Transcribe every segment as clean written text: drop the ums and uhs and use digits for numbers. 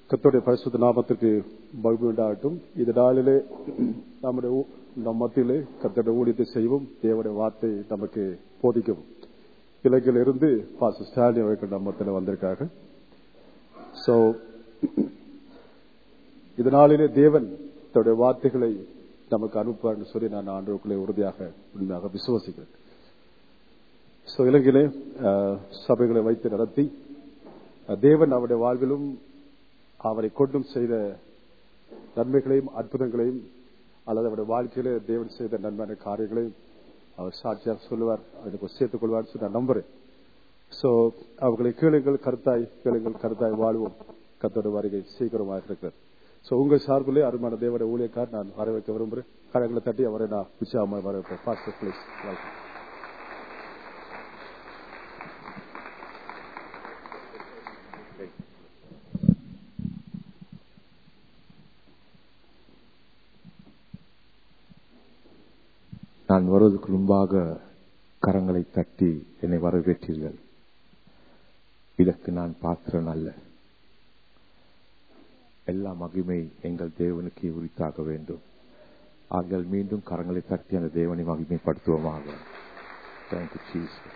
கர்த்தருடைய பரிசுத்த நாமத்திற்கு மகிமை உண்டாகட்டும். இந்த நாளிலே நம் மத்தியிலே கர்த்தருடைய ஊழியத்தை செய்வோம். தேவனுடைய வார்த்தை நமக்கு போதிக்கவும். இலங்கையில் இருந்து பாஸ்டர் ஸ்டாலின் அவர்கள் நம்ம மத்தியில வந்திருக்காங்க. சோ இந்த நாளிலே தேவன் தன்னுடைய வார்த்தைகளை நமக்கு அனுப்புவார் சொல்லி நான் ஆண்டவருக்குள்ளே உண்மையாக விசுவாசிக்கிறேன். சோ இலங்கையிலே சபைகளை வைத்து நடத்தி தேவன் அவருடைய வாழ்விலும் அவரை கொண்டும் செய்த நன்மைகளையும் அற்புதங்களையும் அல்லது அவருடைய வாழ்க்கையில தேவன் செய்த நன்மையான காரியங்களையும் அவர் சாட்சியாக சொல்லுவார், அதுக்கு சேர்த்துக் கொள்வார் நான் நம்புறேன். சோ அவர்களை கருத்தாய் வாழ்வோம். கர்த்தருடைய வருகை சீக்கிரமாக இருக்கிறது. சோ உங்க சார்பிலே அருமையான தேவனுடைய ஊழியக்கார் நான் வரவேற்க விரும்புகிறேன். கரங்களை தட்டி அவரை நான் உற்சாகமாக வரவேற்பேன். Pastor please. நான் வருவதற்கு முன்பாக கரங்களை தட்டி என்னை வரவேற்றீர்கள். இதற்கு நான் பாத்திரன் அல்ல. எல்லா மகிமை எங்கள் தேவனுக்கு உரித்தாக வேண்டும். ஆகியால் மீண்டும் கரங்களை தட்டி அந்த தேவனை மகிமைப்படுத்துவோமாக. Thank you Jesus.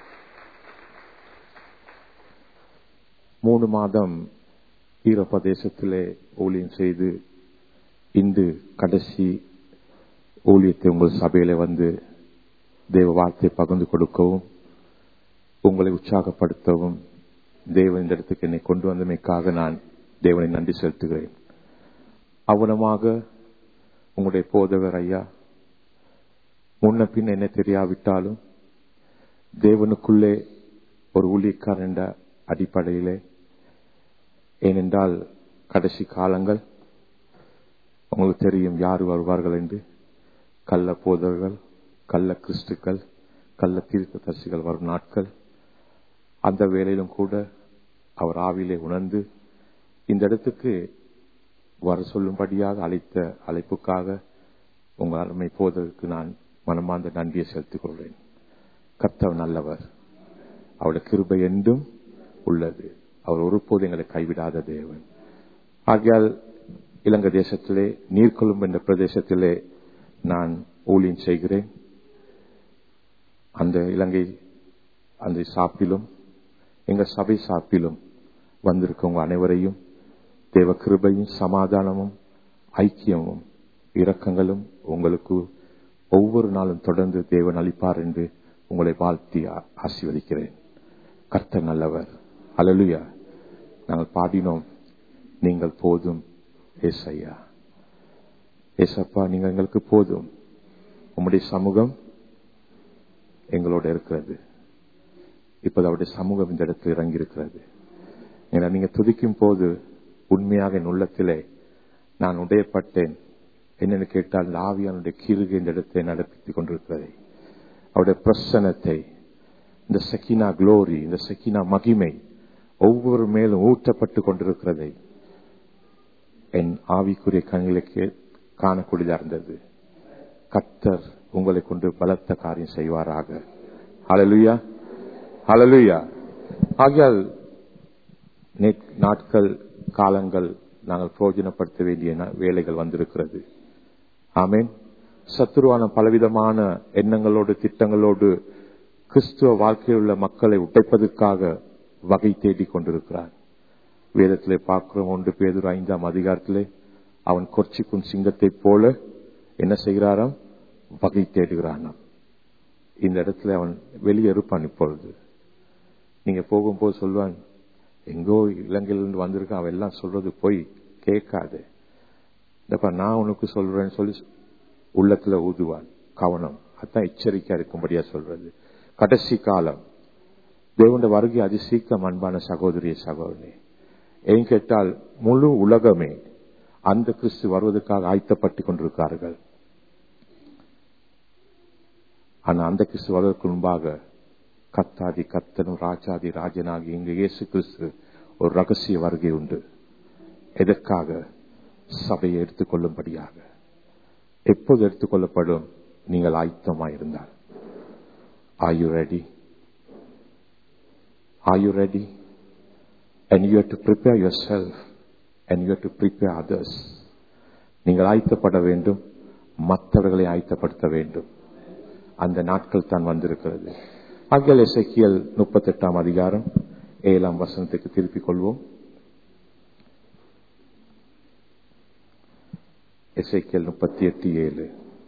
3 மாதம் ஈரப்பிரதேசத்திலே ஊழியம் செய்து இன்று கடைசி ஊழியத்தை உங்கள் சபையில வந்து தேவ வார்த்தையை பகிர்ந்து கொடுக்கவும் உங்களை உற்சாகப்படுத்தவும் தேவன் இந்த இடத்துக்கு என்னை கொண்டு வந்தமைக்காக நான் தேவனை நன்றி செலுத்துகிறேன். அவனமாக உங்களுடைய போதகர் ஐயா முன்ன பின் என்ன தெரியாவிட்டாலும் தேவனுக்குள்ளே ஒரு ஊழியக்காரன் என்ற அடிப்படையிலே, ஏனென்றால் கடைசி காலங்கள் உங்களுக்கு தெரியும் யார் வருவார்கள் என்று. கள்ள போதகர்கள், கள்ள கிறிஸ்துக்கள், கள்ள தீர்க்கதரிசிகள் வரும் நாட்கள். அந்த வேளையிலும் கூட அவர் ஆவிலே உணர்ந்து இந்த இடத்துக்கு வர சொல்லும்படியாக அழைத்த அழைப்புக்காக உங்கள் அருமை போதற்கு நான் மனமார்ந்த நன்றியை செலுத்திக் கொள்கிறேன். கர்த்தர் நல்லவர், அவருடைய கிருபை என்றும் உள்ளது. அவர் ஒருபோது எங்களை கைவிடாத தேவன். ஆகையால் இலங்கை தேசத்திலே நீர்கொழும்பு என்ற பிரதேசத்திலே நான் ஊழியம் செய்கிறேன். அந்த இலங்கை அந்த சாப்பிலும் எங்கள் சபை சாப்பிலும் வந்திருக்கவங்க அனைவரையும் தேவ கிருபையும் சமாதானமும் ஐக்கியமும் இரக்கங்களும் உங்களுக்கு ஒவ்வொரு நாளும் தொடர்ந்து தேவன் அளிப்பார் என்று உங்களை வாழ்த்தி ஆசீர்வதிக்கிறேன். கர்த்தர் நல்லவர். அல்லேலூயா. நாங்கள் பாடினோம், நீங்கள் போதும் ஏசையா. ஏசப்பா, நீங்க எங்களுக்கு போதும். உம்முடைய சமூகம் எங்களோட இருக்கிறது. இப்போது அவருடைய சமூகம் இந்த இடத்தில் இறங்கி இருக்கிறது. நீங்க துதிக்கும் போது உண்மையாக என் உள்ளத்திலே நான் உடையப்பட்டேன். என்னென்னு கேட்டால் ஆவியானுடைய கிருகை இந்த இடத்தை நடத்தி கொண்டிருக்கிறது. அவருடைய பிரசன்னத்தை, இந்த சக்கீனா குளோரி, இந்த சக்கீனா மகிமை ஒவ்வொரு மேலும் ஊற்றப்பட்டு கொண்டிருக்கிறதை என் ஆவிக்குரிய கண்களுக்கு காணக்கூடியதா இருந்தது. கர்த்தர் உங்களை கொண்டு பலத்த காரியம் செய்வாராக. ஹல்லேலூயா, ஹல்லேலூயா. ஆகையால் நாட்கள் காலங்கள் நாங்கள் பிரயோஜனப்படுத்த வேண்டிய வேலைகள் வந்திருக்கிறது. ஆமேன். சத்துருவான பலவிதமான எண்ணங்களோடு திட்டங்களோடு கிறிஸ்துவ வாழ்க்கையில் உள்ள மக்களை உடைப்பதற்காக வகை தேடிக் கொண்டிருக்கிறார். வேதத்திலே பார்க்கிறோம், 1 பேதுரு 5ஆம் அதிகாரத்திலே அவன் கொர்ச்சிக்கும் சிங்கத்தை போல என்ன செய்கிறாராம்? வகை தேடுகிறானாம். இந்த இடத்துல அவன் வெளியே இருப்பான். இப்பொழுது நீங்க போகும்போது சொல்வான், எங்கோ இலங்கையிலிருந்து வந்திருக்கான், அவன் எல்லாம் சொல்றது போய் கேட்காது, நான் உனக்கு சொல்றேன்னு சொல்லி உள்ளத்துல ஊதுவான். கவனம். அதான் எச்சரிக்கையா இருக்கும்படியா சொல்றது. கடைசி காலம் தேவனுடைய வருகை அதிசீக்கிரம். அன்பான சகோதரிய சகோதரி, ஏன் கேட்டால் முழு உலகமே அந்த கிறிஸ்து வருவதற்காக ஆயத்தப்பட்டுக் கொண்டிருக்கிறார்கள். ஆனா அந்த கிறிஸ்து வருவதற்கு முன்பாக கர்த்தாதி கர்த்தனும் ராஜாதி ராஜனாகி இங்கு இயேசு கிறிஸ்து ஒரு ரகசிய வருகை உண்டு. எதற்காக? சபையை எடுத்துக்கொள்ளும்படியாக. எப்போது எடுத்துக்கொள்ளப்படும்? நீங்கள் ஆயத்தமாயிருந்தால். Are you ready? Are you ready? And you have to prepare yourself and you have to prepare others. நீங்கள் ஆயத்தப்பட வேண்டும், மற்றவர்களை ஆயத்தப்படுத்த வேண்டும். அந்த நாட்கள் தான் வந்திருக்கிறது. ஆகையால் எசேக்கியேல் 38 அதிகாரம் 7 வசனத்துக்கு திருப்பிக் கொள்வோம். எசேக்கியேல் 38:7.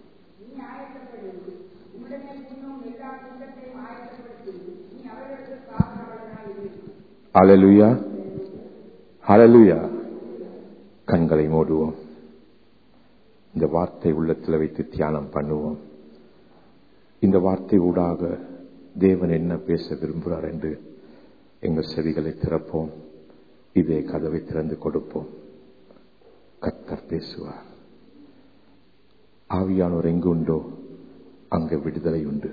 ஹல்லேலூயா, ஹல்லேலூயா. கண்களை மூடுவோம். இந்த வார்த்தை உள்ளத்தில் வைத்து தியானம் பண்ணுவோம். இந்த வார்த்தை ஊடாக தேவன் என்ன பேச விரும்புகிறார் என்று எங்கள் செவிகளை திறப்போம். இதே கதவை திறந்து கொடுப்போம். கர்த்தர் பேசுவார். ஆவியானோர் எங்கு உண்டோ அங்கே விடுதலை உண்டு.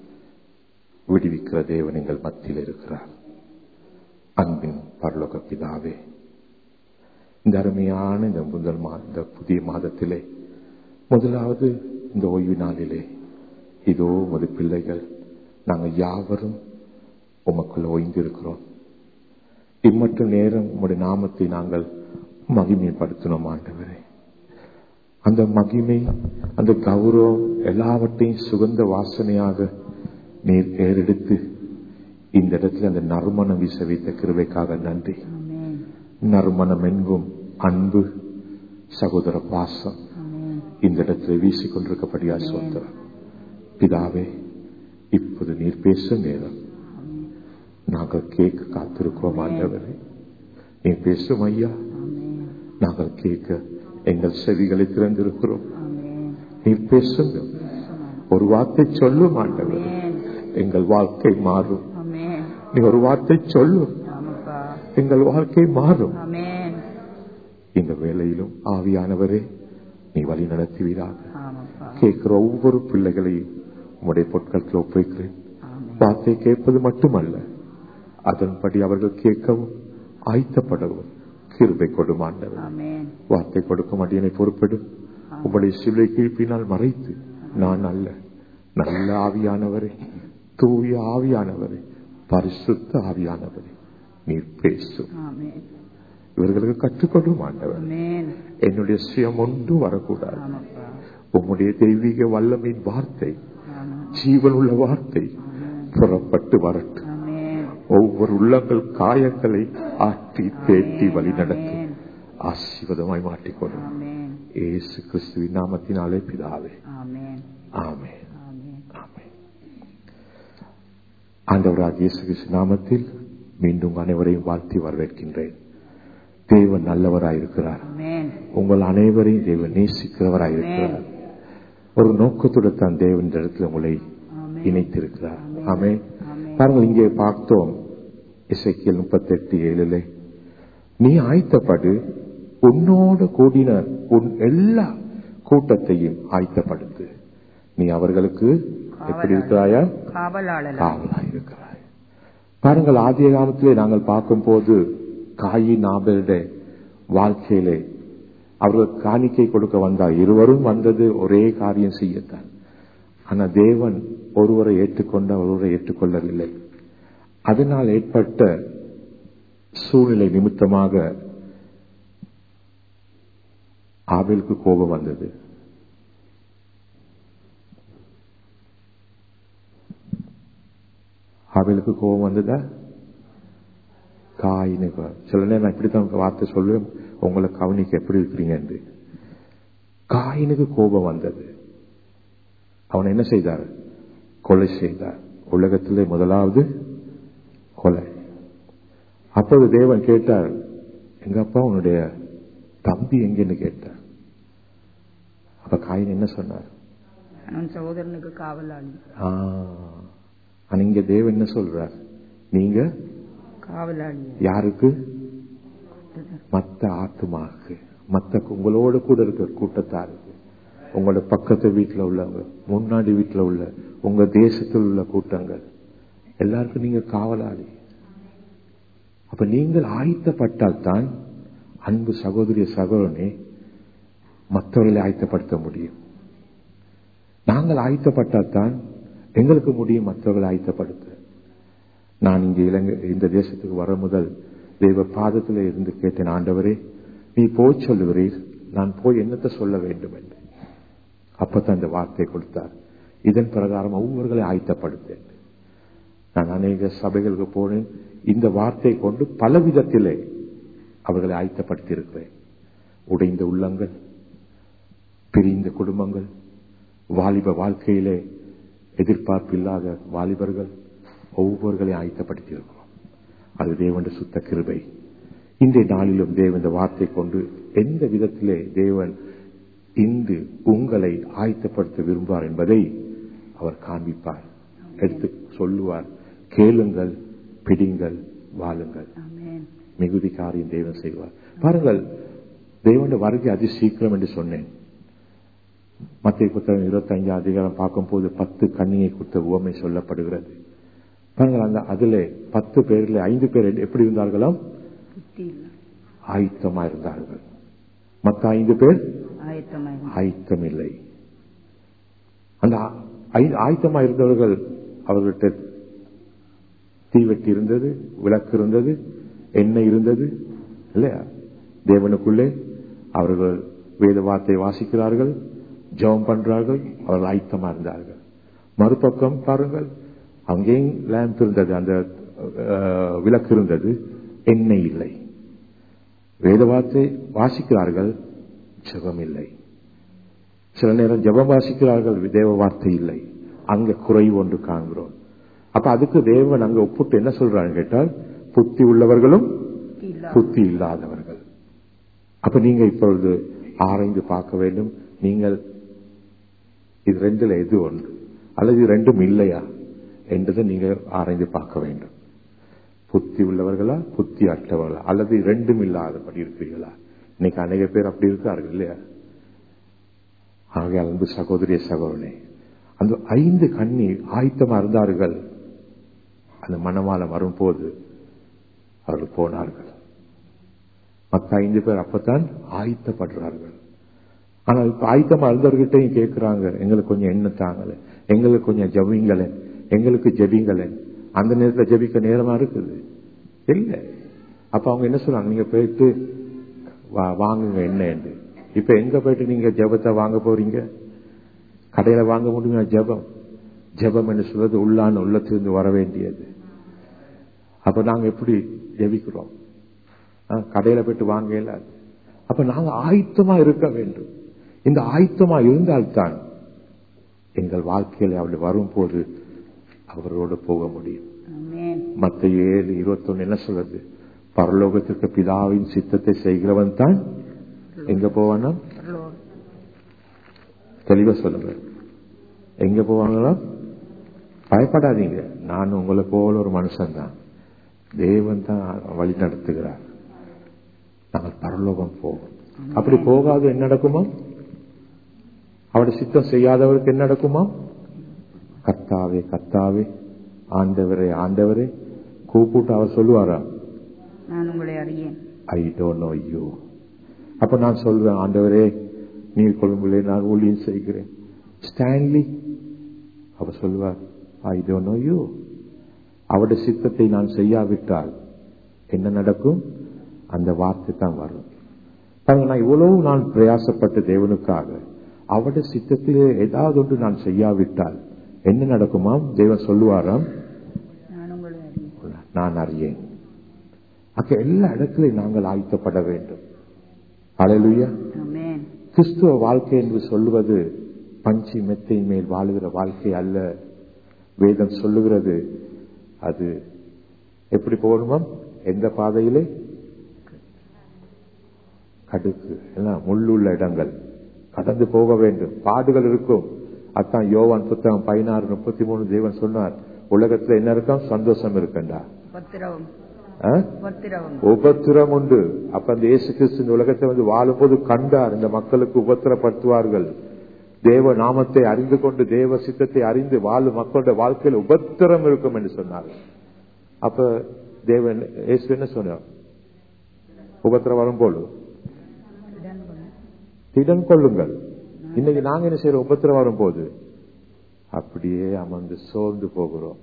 விடுவிக்கிற தேவன் எங்கள் மத்தியில் இருக்கிறார். அன்பின் பரலோக பிதாவே, இந்த அருமையான இந்த புதிய மாதத்திலே முதலாவது இந்த ஓய்வு நாளிலே இதோ உமது பிள்ளைகள் நாங்கள் யாவரும் உமக்குள்ள ஓய்ந்திருக்கிறோம். இம்மற்ற நேரம் உம்முடைய நாமத்தை நாங்கள் மகிமைப்படுத்தினோம் ஆண்டவரே. அந்த மகிமை, அந்த கௌரவம் எல்லாவற்றையும் சுகந்த வாசனையாக நீர் ஏறெடுத்து இந்த இடத்துல அந்த நறுமணம் வீச வைத்த கிருபைக்காக நன்றி. நறுமணம் என்கும் அன்பு, சகோதர பாசம் இந்த இடத்துல வீசிக்கொண்டிருக்கப்படியா சோத்திரம். பிதாவே, இப்போது நீர் பேசும் நேரம் நாங்கள் கேட்க காத்திருக்கிறோம் ஆண்டவரே. நீ பேசும் ஐயா, நாங்கள் கேட்க எங்கள் செவிகளை திறந்திருக்கிறோம். நீ பேசுங்க, ஒரு வார்த்தை சொல்லும் ஆண்டவரே, எங்கள் வாழ்க்கை மாறும். நீ ஒரு வார்த்தை சொல்லும், எங்கள் வாழ்க்கை மாறும். இந்த வேளையிலும் ஆவியானவரே நீ வழி நடத்துவீராக. கேட்கிற ஒவ்வொரு பிள்ளைகளையும் உம்முடைய பொற்களத்தில் ஒப்புவிக்கிறேன். வார்த்தை கேட்பது மட்டுமல்ல, அதன்படி அவர்கள் கேட்கவும் ஆயத்தப்படவும் கிருபை கொடும் ஆண்டவர். வார்த்தை கொடுக்கும் அடியனை பொறுப்பெடும். உம்முடைய சிலுவை கீழ்ப்பினால் மறைத்து நான் அல்ல, நல்ல ஆவியானவரே, தூய ஆவியானவரே, பரிசுத்த ஆவியானவரே நீர் பேசும். இவர்களுக்கு கற்றுக்கொடும் ஆண்டவர். என்னுடைய சுயம் ஒன்றும் வரக்கூடாது. உம்முடைய தெய்வீக வல்லமையின் வார்த்தை, ஜீவன் உள்ள வார்த்தை புறப்பட்டு வரட்டும். ஒவ்வொரு உள்ளங்கள் காயங்களை ஆற்றி தேட்டி வழி நடத்தும். ஆசீர்வாதமாய் மாற்றிக்கொள்ளும். இயேசு கிறிஸ்துவின் நாமத்தினாலே பிதாவே, ஆமென், ஆமென். ஆண்டவராகிய இயேசு கிறிஸ்து நாமத்தில் மீண்டும் அனைவரையும் வாழ்த்தி வரவேற்கின்றேன். தேவன் நல்லவராயிருக்கிறார். உங்கள் அனைவரையும் தேவன் நேசிக்கிறவராயிருக்கிறார். ஒரு நோக்கத்துடன் தான் தேவன் இந்த இடத்துல உங்களை இணைத்திருக்கிறார். ஆமென். பாருங்கள், இங்கே பார்த்தோம் எசேக்கியேல் 38:7, நீ ஆயத்தப்படு, உன்னோடு கூடின உன் எல்லா கூட்டத்தையும் ஆயத்தப்படுத்து. நீ அவர்களுக்கு எப்படி இருக்கிறாயா? காவலாயிருக்கிறாய். பாருங்கள், ஆதிய காலத்திலே நாங்கள் பார்க்கும் போது காயின் ஆபேலுடைய வாழ்க்கையிலே அவர்கள் காணிக்கை கொடுக்க வந்தார். இருவரும் வந்தது ஒரே காரியம் செய்யத்தான். ஆனால் தேவன் ஒருவரை ஏற்றுக்கொண்டார், ஒருவரை ஏற்றுக்கொள்ளவில்லை. அதனால் ஏற்பட்ட சூழ்நிலை நிமித்தமாக ஆபேலுக்கு கோபம் வந்தது. ஆபேலுக்கு கோபம் வந்ததா? காயினுக்கு சில நேரம் இப்படித்தான் வார்த்தை சொல்லுவேன், உங்களை கவனிக்க எப்படி இருக்கிறீங்க என்று. காயினுக்கு கோபம் வந்தது. அவன் என்ன செய்தார்? கொலை செய்தார். உலகத்திலே முதலாவது கொலை. அப்போது தேவன் கேட்டார், எங்க அப்பா உன்னுடைய தம்பி எங்கன்னு கேட்டார். அப்ப காயின் என்ன சொன்னார்? சகோதரனுக்கு காவலாளி. இங்க தேவன் என்ன சொல்றார்? நீங்க காவலாளி. யாருக்கு? மத்த ஆத்துமாக்கு, மத்த உங்களோட கூட இருக்கிற கூட்டத்தாருக்கு, உங்களோட பக்கத்து வீட்டுல உள்ளவங்க, முன்னாடி வீட்டுல உள்ள, உங்க தேசத்தில் உள்ள கூட்டங்கள் எல்லாருக்கும் நீங்க காவலாளி. அப்ப நீங்கள் ஆயத்தப்பட்டால் தான் அன்பு சகோதரிய சகோதரனே மற்றவர்களை ஆயத்தப்படுத்த முடியும். நாங்கள் ஆயத்தப்பட்டால் தான் எங்களுக்கு முடியும் மற்றவர்களை ஆயத்தப்படுத்த. நான் இங்கே இந்த தேசத்துக்கு வர முதல் தேவ பாதத்தில் இருந்து கேட்டேன், ஆண்டவரே நீ போய் சொல்லுகிறீர், நான் போய் என்னத்தை சொல்ல வேண்டும் என்று. அப்பதான் இந்த வார்த்தை கொடுத்தார், இதன் பிரகாரம் ஒவ்வொருவர்களை ஆயத்தப்படுத்தேன். நான் அநேக சபைகளுக்கு போனேன், இந்த வார்த்தை கொண்டு பல விதத்திலே அவர்களை ஆயத்தப்படுத்தி இருக்கிறேன். உடைந்த உள்ளங்கள், பிரிந்த குடும்பங்கள், வாலிப வாழ்க்கையிலே எதிர்பார்ப்பு இல்லாத வாலிபர்கள், ஒவ்வொருவர்களையும் ஆயத்தப்படுத்தி இருக்கிறோம். அது தேவனுடைய சுத்த கிருபை. இன்றைய நாளிலும் தேவன் இந்த வார்த்தை கொண்டு எந்த விதத்திலே தேவன் இன்று உங்களை ஆயத்தப்படுத்த விரும்புவார் என்பதை அவர் காண்பிப்பார், எடுத்து சொல்லுவார். கேளுங்கள், பிடிங்கள், வாழுங்கள், மிகுதி காரியம் தேவன் செய்வார். பாருங்கள், தேவனுடைய வருகை அதி சீக்கிரம் என்று சொன்னேன். மத்திய புத்தகம் 25 அதிகாரம் பார்க்கும் போது 10 கன்னியை கொடுத்த உவமை சொல்லப்படுகிறது. பாருங்கள், அதிலே 10 பேரில் 5 பேர் எப்படி இருந்தார்களாம்? ஆயத்தமா இருந்தார்கள். மற்ற 5 பேர் ஆயத்தம் இல்லை. அந்த ஆயத்தமா இருந்தவர்கள், அவர்கள்ட்ட தீவெட்டி இருந்தது, விளக்கு இருந்தது, எண்ணெய் இருந்தது இல்லையா? தேவனுக்குள்ளே அவர்கள் வேத வார்த்தை வாசிக்கிறார்கள், ஜெபம் பண்றார்கள், அவர்கள் ஆயத்தமா இருந்தார்கள். மறுபக்கம் பாருங்கள், அங்கேயும் லேம்ப் இருந்தது, அந்த விளக்கு இருந்தது, எண்ணெய் இல்லை. வேத வார்த்தை வாசிக்கிறார்கள், ஜெபம் இல்லை. சில நேரம் ஜெபம் வாசிக்கிறார்கள், தேவ வார்த்தை இல்லை. அங்க குறை ஒன்று காண்கிறோம். அப்ப அதுக்கு தேவன் அங்க ஒப்புட்டு என்ன சொல்றாங்க கேட்டால், புத்தி உள்ளவர்களும் புத்தி இல்லாதவர்கள். அப்ப நீங்க இப்பொழுது ஆராய்ந்து பார்க்க வேண்டும், நீங்கள் இது ரெண்டுல எது ஒன்று, அல்லது இது ரெண்டும் இல்லையா என்றதை நீங்க ஆராய்ந்து பார்க்க வேண்டும். புத்தி உள்ளவர்களா, புத்தி அற்றவர்களா, அல்லது ரெண்டும் இல்லாதபடி இருக்கிறீர்களா? இன்னைக்கு அநேக பேர் அப்படி இருக்கார்கள் இல்லையா? ஆகிய அன்பு சகோதரிய சகோதரனே, அந்த 5 கன்னி ஆயத்தமா இருந்தார்கள். அந்த மணவாளன் வரும்போது அவர்கள் போனார்கள். மற்ற 5 பேர் அப்பத்தான் ஆயத்தப்படுறார்கள். ஆனா இப்ப ஆயத்தமா இருந்தவர்கிட்டையும் கேட்கிறாங்க, எங்களுக்கு கொஞ்சம் எண்ணெய் தாங்கல, எங்களுக்கு கொஞ்சம் ஜபிங்களேன், எங்களுக்கு ஜபிங்களேன். அந்த நேரத்தில் ஜபிக்க நேரமா இருக்குது இல்ல. அப்ப அவங்க என்ன சொல்றாங்க, நீங்க போயிட்டு வாங்குங்க எண்ணெய். இப்ப எங்க போயிட்டு நீங்க ஜபத்தை வாங்க போறீங்க? கடையில வாங்க முடியுமா? ஜபம் ஜபம் என்று சொல்றது உள்ளான உள்ளத்திலிருந்து வர வேண்டியது. அப்ப நாங்க எப்படி ஜபிக்கிறோம்? கடையில போயிட்டு வாங்க இயலாது. அப்ப நாங்க ஆயத்தமா இருக்க வேண்டும். இந்த ஆயத்தமா இருந்தால்தான் எங்கள் வாழ்க்கையில அவள் வரும்போது அவரோடு போக முடியும். மத்தேயு 7:21 என்ன சொல்றது? பரலோகத்திற்கு பிதாவின் சித்தத்தை செய்கிறவன் தான் எங்க போவானா? தெளிவா சொல்லுங்க, எங்க போவாங்களா? பயப்படாதீங்க, நான் உங்களை போல ஒரு மனுஷன் தான், தேவன் தான் வழி நடத்துகிறார். நாங்கள் பரலோகம் போவோம். அப்படி போகாது என்ன நடக்குமா? அவருடைய சித்தம் செய்யாதவருக்கு என்ன நடக்குமா? கர்த்தாவே கர்த்தாவே, ஆண்டவரே ஆண்டவரே கூப்பிட்டு அவர் சொல்லுவாரா, நான் உங்களை அறியேன், ஐ டோன்ட் நோ யூ. அப்ப நான் சொல்வேன், ஆண்டவரே நீர் கொழும்பிலே நான் ஊழியம் செய்கிறேன். ஸ்டான்லி அவர் சொல்லுவார், ஐ டோன்ட் நோ யூ. அவருடைய சித்தத்தை நான் செய்யாவிட்டால் என்ன நடக்கும்? அந்த வார்த்தை தான் வரும். நான் இவ்வளவு நான் பிரயாசப்பட்ட தேவனுக்காக அவருடைய சித்தத்திலே ஏதாவது ஒன்று நான் செய்யாவிட்டால் என்ன நடக்குமாம்? தேவன் சொல்லுவாராம், நான் அறியேன். அங்க எல்லா இடத்திலும் நாங்கள் ஆயத்தப்பட வேண்டும். அல்லேலூயா. கிறிஸ்துவ வாழ்க்கை என்று சொல்லுவது பஞ்சி மெத்தையின் மேல் வாழுகிற வாழ்க்கை அல்ல. வேதம் சொல்லுகிறது அது எப்படி போகணுமா? எந்த பாதையிலே? கடுக்கு எல்லாம் முள்ளுள்ள இடங்கள் கடந்து போக வேண்டும். பாடுகள் இருக்கும். அதான் யோவான் புத்தகம் 16:33 தேவன் சொன்னார், உலகத்துல என்ன இருக்கும்? சந்தோஷம் இருக்கண்டா, உபத்திரம் உண்டு. அப்ப அந்த இயேசு கிறிஸ்து இந்த உலகத்தை வந்து வாழும்போது கண்டார், இந்த மக்களுக்கு உபத்திரப்படுத்துவார்கள். தேவ நாமத்தை அறிந்து கொண்டு தேவ சித்தத்தை அறிந்து வாழும் மக்களுடைய வாழ்க்கையில் உபத்திரம் இருக்கும் என்று சொன்னார். அப்ப தேவன் இயேசு என்ன சொன்னார்? உபத்திரம் வரும்போது திடன் கொள்ளுங்கள். இன்னைக்கு நாங்க என்ன செய்யறோம்? உபத்திரம் வரும்போது அப்படியே அமர்ந்து சோர்ந்து போகிறோம்.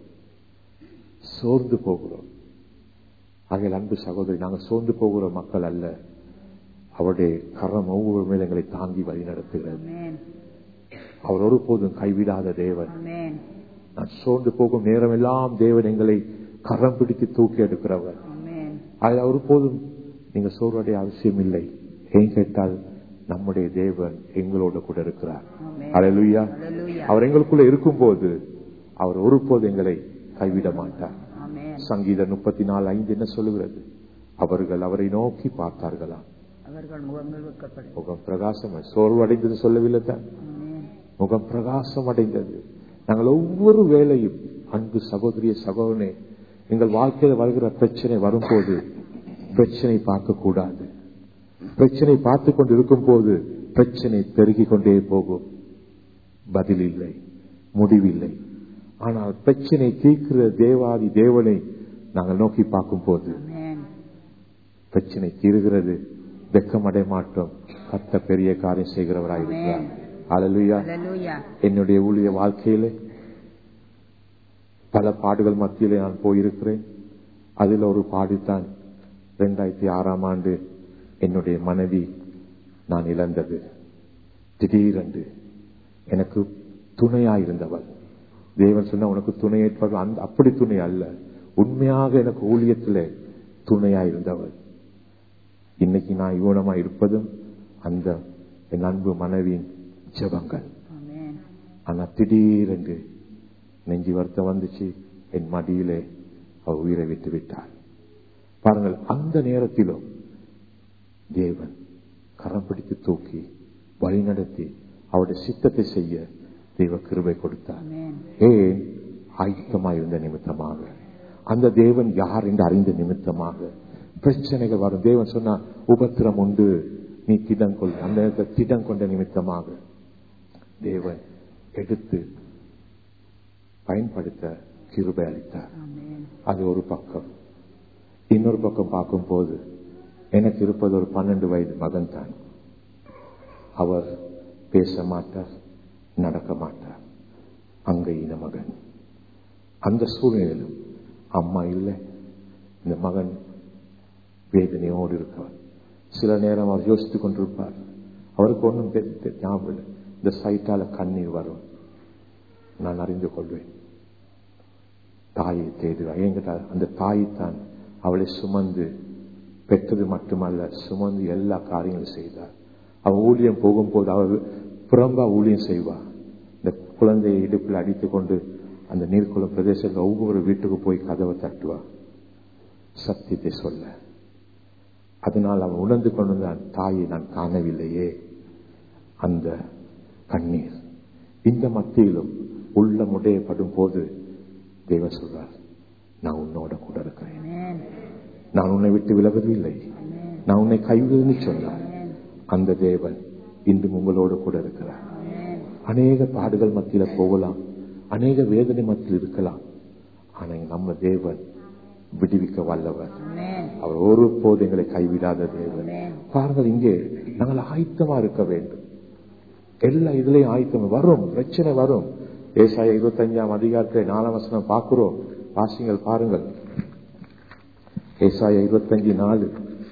ஆகையால் அன்பு சகோதரி, நாங்க சோர்ந்து போகிற மக்கள் அல்ல. அவருடைய கரம் ஒவ்வொரு மேலங்களை தாங்கி வழி நடத்துகிறது. அவர் ஒருபோதும் கைவிடாத தேவன். நான் சோர்ந்து போகும் நேரம் எல்லாம் தேவன் எங்களை கரம் பிடித்து தூக்கி எடுக்கிறவர். அதில் ஒருபோதும் நீங்க சோர்வடைய அவசியம் இல்லை. ஏன் கேட்டால் நம்முடைய தேவன் எங்களோட கூட இருக்கிறார். அல்லேலூயா. அவர் எங்களுக்குள்ள இருக்கும் போது அவர் ஒருபோது எங்களை கைவிட மாட்டார். சங்கீதம் 34:5 என்ன சொல்லுகிறது? அவர்கள் அவரை நோக்கி பார்த்தார்களா, முகம் பிரகாசம். சோர்வடைந்தது சொல்லவில்லை தான், முகம் பிரகாசம் அடைந்தது. நாங்கள் ஒவ்வொரு வேளையும் அன்பு சகோதரிய சகோதரனே, எங்கள் வாழ்க்கையில் வருகிற பிரச்சனை வரும்போது பிரச்சனை பார்க்க கூடாது. பிரச்சனை பார்த்து கொண்டு இருக்கும் போது பிரச்சனை பெருகிக் கொண்டே போகும், பதில் இல்லை, முடிவில்லை. ஆனால் பிரச்சனை தீர்க்கிற தேவாதி தேவனை நாங்கள் நோக்கி பார்க்கும் போது பிரச்சனை தீர்கிறது, வெட்கமடைய மாட்டோம். கர்த்தர் பெரிய காரியம் செய்கிறவராயிருக்கிறார். அல்லேலூயா. என்னுடைய ஊழிய வாழ்க்கையிலே பல பாடுகள் மத்தியிலே நான் போயிருக்கிறேன். அதில் ஒரு பாடுதான் 2006ஆம் ஆண்டு என்னுடைய மனைவி நான் இழந்தது. திடீரென்று எனக்கு துணையாயிருந்தவள், தேவன் சொன்ன உனக்கு துணை ஏற்படும், அந்த அப்படி துணை அல்ல, உண்மையாக எனக்கு ஊழியத்திலே துணையாயிருந்தவள். இன்னைக்கு நான் யூனமா இருப்பதும் அந்த என் அன்பு மனைவியின் ஜெபங்கள். ஆனா திடீரென்று நெஞ்சி வருத்தம் வந்துச்சு, என் மடியிலே அவ உயிரை விட்டு விட்டார். பாருங்கள், அந்த நேரத்திலும் தேவன் கரம் பிடித்து தூக்கி வழி நடத்தி அவருடைய சித்தத்தை செய்ய தெய்வ கிருபை கொடுத்தார். ஏன்? ஆயத்தமாயிருந்த நிமித்தமாக. அந்த தேவன் யார் என்று அறிந்த நிமித்தமாக. பிரச்சனைகள் வரும், தேவன் சொன்னா உபத்திரம் உண்டு, நீ திடங்கொள். அந்த நேரத்தை திடம் கொண்ட நிமித்தமாக தேவன் எடுத்து பயன்படுத்த கிருபை அளித்தார். அது ஒரு பக்கம். இன்னொரு பக்கம் பார்க்கும் போது எனக்கு இருப்பது ஒரு 12 வயது மகன் தான். அவர் பேச மாட்டார், நடக்க மாட்டார், அங்கையின மகன். அந்த சூழ்நிலையிலும் அம்மா இல்லை, இந்த மகன் வேதனையோடு இருக்கவர். சில நேரம் அவர் யோசித்துக் கொண்டிருப்பார். அவருக்கு ஒன்றும் ஞாபகம் இல்லை. இந்த சைட்டால கண்ணீர் வரும், நான் அறிந்து கொள்வேன். தாயை தேடுவார். என்கிட்ட அந்த தாய்த்தான் அவளை சுமந்து பெற்றது மட்டுமல்ல, சுமந்து எல்லா காரியங்களும் செய்தார். அவள் ஊழியம் போகும்போது அவள் புறம்பா ஊழியம் செய்வார். இந்த குழந்தையை இடுப்பில் அடித்துக் கொண்டு அந்த நீர்க்குளம் பிரதேசத்தில் ஒவ்வொரு வீட்டுக்கு போய் கதவை தட்டுவார், சத்தியத்தை சொல்ல. அதனால் அவன் உணர்ந்து கொண்டுதான், தாயை நான் காணவில்லையே. அந்த கண்ணீர் இந்த மத்தியிலும் உள்ள முடையப்படும் போது தேவன் சொல்றார், நான் உன்னோட கூட இருக்கிறேன், நான் உன்னை விட்டு விலகவில்லை, நான் உன்னை கைவிடுன்னு சொன்னார். அந்த தேவன் இன்றும் உங்களோடு கூட இருக்கிறார். அநேக பாடுகள் மத்தியில போகலாம், அநேக வேதனை மத்தியில் இருக்கலாம். ஆனா நம்ம தேவன் விடுவிக்க வல்லவர். அவர் ஒருபோது எங்களை கைவிடாத தேவன். பாருங்கள், இங்கே நாங்கள் ஆயத்தமா இருக்க வேண்டும். எல்லா இதுலயும் ஆயத்தம் வரும், பிரச்சனை வரும். ஏசாயா 25ஆம் அதிகாரத்தை 4ஆம் வசனம் பார்க்கிறோம். வாசிங்கள், பாருங்கள். ஏசாயா 25:4.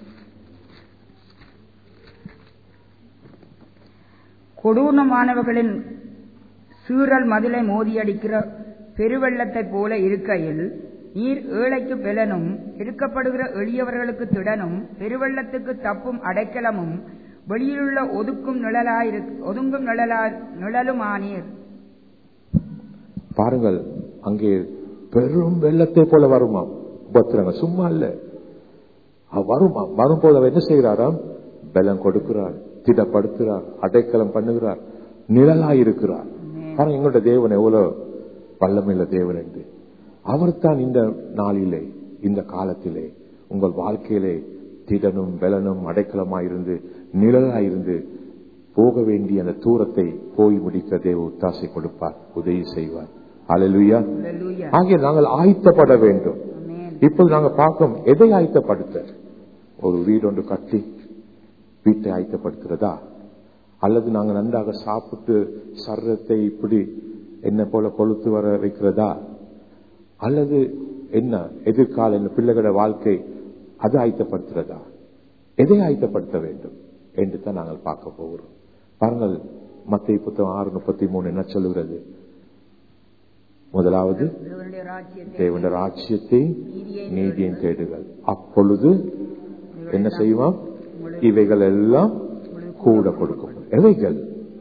கொடூரமானவர்களின் சீறல் மதிலை மோதியடிக்கிற பெருவெள்ளத்தை போல இருக்கையில், நீர் ஏழைக்கு பெலனும் எடுக்கப்படுகிற எளியவர்களுக்கு திடனும் பெருவெள்ளத்துக்கு தப்பும் அடைக்கலமும் வெளியிலுள்ள ஒதுங்கும் நிழலுமானீர். பாருங்கள், அங்கே பெரும் வெள்ளத்தை போல வருமா உபத்திரங்கள், சும்மா இல்ல, வருமா. வரும்போது அவர் என்ன செய்கிறாராம்? பலம் கொடுக்கிறார், திடப்படுத்துகிறார், அடைக்கலம் பண்ணுகிறார், நிழலாயிருக்கிறார். பாருங்க, எங்களுடைய தேவன் எவ்வளவு வல்லமையுள்ள தேவன் என்று. அவர் தான் இந்த நாளிலே, இந்த காலத்திலே உங்கள் வாழ்க்கையிலே திடனும் பலனும் அடைக்கலமாயிருந்து நிழலாயிருந்து போக வேண்டிய அந்த தூரத்தை போய் முடிக்க தேவ உத்தாசை கொடுப்பார், உதவி செய்வார். அல்லேலூயா. ஆகிய நாங்கள் ஆயத்தப்பட வேண்டும். இப்போது நாங்கள் பார்க்கும், எதை ஆயத்தப்படுத்த? ஒரு வீடு ஒன்று கட்டி வீட்டை ஆயத்தப்படுத்துறதா? அல்லது நாங்கள் நன்றாக சாப்பிட்டு சர்ரத்தை இப்படி என்ன போல கொளுத்து வர வைக்கிறதா? அல்லது என்ன எதிர்கால பிள்ளைகளோட வாழ்க்கை, அதை ஆயத்தப்படுத்துறதா? எதை ஆயத்தப்படுத்த வேண்டும்? என்று தான் நாங்கள் பார்க்க போகிறோம். பாருங்கள், மத்தேயு புத்தகம் 6:33 என்ன சொல்லுகிறது? முதலாவது தேவனுடைய ராஜ்யத்தை நீதியையும் தேடுங்கள், அப்பொழுது என்ன செய்வோம்? இவைகள் எல்லாம் கூட கொடுக்கும். எவைகள்?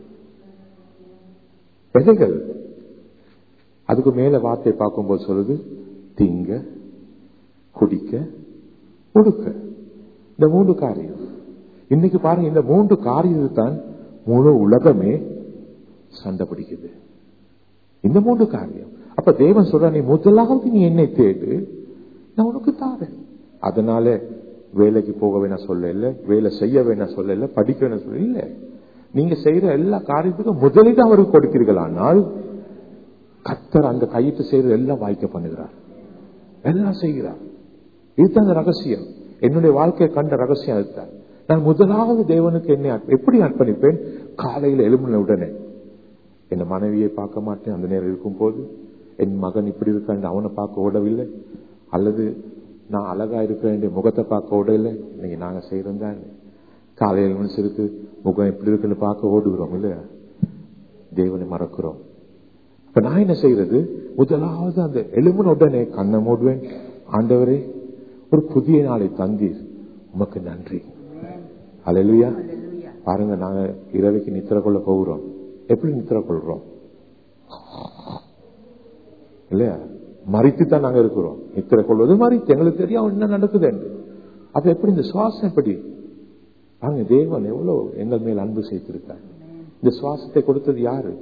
எவைகள்? அதுக்கு மேல வார்த்தை பார்க்கும்போது சொல்லுது, திங்க, குடிக்க, உடுக்க. இந்த 3 காரியம். இன்னைக்கு பாருங்க, இந்த 3 காரியத்தை தான் முழு உலகமே சண்டை பிடிக்குது. இந்த 3 காரியம். அப்ப தேவன் சொல்ற, நீ முதலாவது நீ என்னை தேடு, நான் உனக்கு தாரேன். அதனால வேலைக்கு போக வேணாம் சொல்ல இல்ல, வேலை செய்ய வேணாம் சொல்ல இல்ல, படிக்க வேணாம் சொல்ல இல்ல. நீங்க செய்யற எல்லா காரியத்துக்கும் முதலீடு அவருக்கு கொடுக்கிறீர்கள். ஆனால் கர்த்தர் அந்த கையிட்டு செய்யறது எல்லாம் வாய்க்க பண்ணுகிறார், எல்லாம் செய்கிறார். இதுதான் அந்த ரகசியம். என்னுடைய வாழ்க்கையை கண்ட ரகசியம் அதுதான். நான் முதலாவது தேவனுக்கு என்னை எப்படி அர்ப்பணிப்பேன்? காலையில் எழும்பின உடனே என் மனைவியை பார்க்க மாட்டேன். அந்த நேரம் இருக்கும் போது என் மகன் இப்படி இருக்கான், அவனை பார்க்க ஓடவில்லை. அல்லது நான் அழகா இருக்கிறேன், முகத்தை பார்க்க ஓடவில்லை. இன்னைக்கு நாங்க செய்யறோம் தான். காலையில் மனுஷருக்கு முகம் எப்படி இருக்குன்னு பார்க்க ஓடுகிறோம் இல்லையா? தேவனை மறக்கிறோம். இப்ப நான் என்ன செய்யறது? முதலாவது அந்த எழும்பின உடனே கண்ணை மூடுவேன். ஆண்டவரே, ஒரு புதிய நாளை தந்தீர், உமக்கு நன்றி. அல்லேலூயா. பாருங்க, நாங்க இரவைக்கு நித்திர கொள்ள போகிறோம். எப்படி நித்திர கொள்றோம்? இல்லையா? மறித்து தான் நாங்க இருக்கிறோம். நித்திர கொள்வது மறித்து, எங்களுக்கு தெரியும் என்ன நடக்குது என்று. அப்ப எப்படி இந்த சுவாசம் எப்படி? பாருங்க, தேவன் எவ்வளவு எங்கள் மேல் அன்பு செய்திருக்கார். இந்த சுவாசத்தை கொடுத்தது யாரு?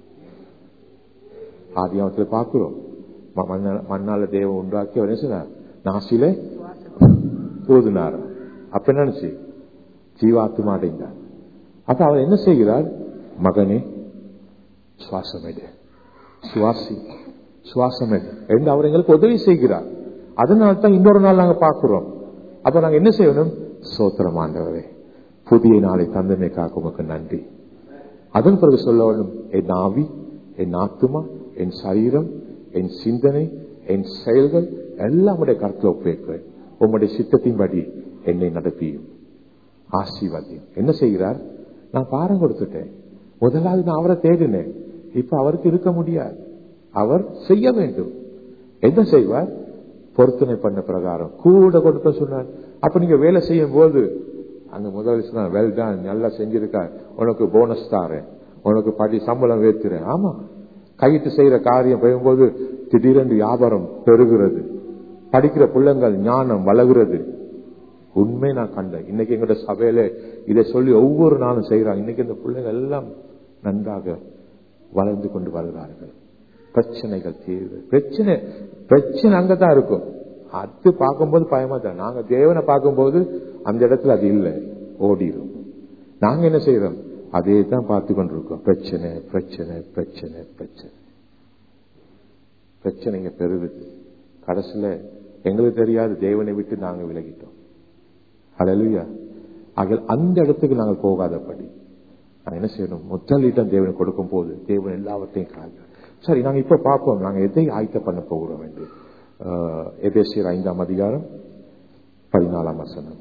ஆதியாகத்துல பார்க்கிறோம். மண்ணால தேவன் உண்டாக்கி அவர் என்ன சொன்னார்? நாசிலே ஊதினார். அப்ப என்ன நினைச்சு? ஜீவாத்மா அடைந்தார். அப்ப அவர் என்ன செய்கிறார்? மகனே, சுவாசம் எடு, சுவாசி, சுவாசம் எடு என்று அவர் எங்களுக்கு உதவி செய்கிறார். அதனால தான் இன்னொரு நாள் நாங்க பார்க்கிறோம். அப்ப நாங்க என்ன செய்யணும்? சோத்திரம் ஆண்டவரே, புதிய நாளை தந்தமைக்காக உமக்கு நன்றி. அதன் பிறகு சொல்ல வேண்டும், என் ஆவி, என் ஆத்துமா, என் சரீரம், என் சிந்தனை, என் செயல்கள் எல்லாம் உடைய கருத்துல ஒப்பேற்கிறேன். உம்முடைய சித்தத்தின்படி என்னை நடத்தியும் ஆசீர்வாதியும். என்ன செய்கிறார்? நான் பாரம் கொடுத்துட்டேன். முதலாவது நான் அவரை தேடினேன். இப்ப அவருக்கு இருக்க முடியாது, அவர் செய்ய வேண்டும். என்ன செய்வார்? பொருத்தனை பண்ண பிரகாரம் கூட கொடுக்க சொன்னார். அப்ப நீங்க வேலை செய்யும் போது அங்க முதல்ல சொன்னார், வெல் டன், நல்லா செஞ்சிருக்கார், உனக்கு போனஸ் தாரேன், உனக்கு படி சம்பளம் ஏத்துறேன். ஆமா, கையிட்டு செய்யற காரியம் பெய்யும்போது திடீரென்று வியாபாரம் பெருகிறது, படிக்கிற பிள்ளைங்கள் ஞானம் வளர்கிறது. உண்மை நான் கண்டேன். இன்னைக்கு எங்களோட சபையில இதை சொல்லி ஒவ்வொரு நாளும் செய்யறாங்க. இன்னைக்கு இந்த பிள்ளைகள் எல்லாம் நன்றாக வளர்ந்து கொண்டு வருகிறார்கள். பிரச்சனைகள் தீர்வு. பிரச்சனை அங்கதான் இருக்கும். அது பார்க்கும்போது பயமா தான். நாங்க தேவனை பார்க்கும்போது அந்த இடத்துல அது இல்லை, ஓடிடும். நாங்க என்ன செய்யறோம்? அதே தான் பார்த்து கொண்டிருக்கோம். பிரச்சனை பிரச்சனை பிரச்சனை பிரச்சனை பிரச்சனைங்க பெருகுது. கடைசியில எங்களுக்கு தெரியாது, தேவனை விட்டு நாங்க விலகிட்டோம். அல்லேலூயா. அந்த இடத்துக்கு நாங்கள் போகாதபடி நாங்க என்ன செய்யணும்? முதலிடம் தேவனை கொடுக்கும் போது தேவன் எல்லாவற்றையும் காக்க. சரி, நாங்க இப்ப பார்ப்போம் நாங்க எதை ஆயத்த பண்ண போகிறோம் என்று. எபேசியர் 5ஆம் அதிகாரம் 14ஆம் வசனம்.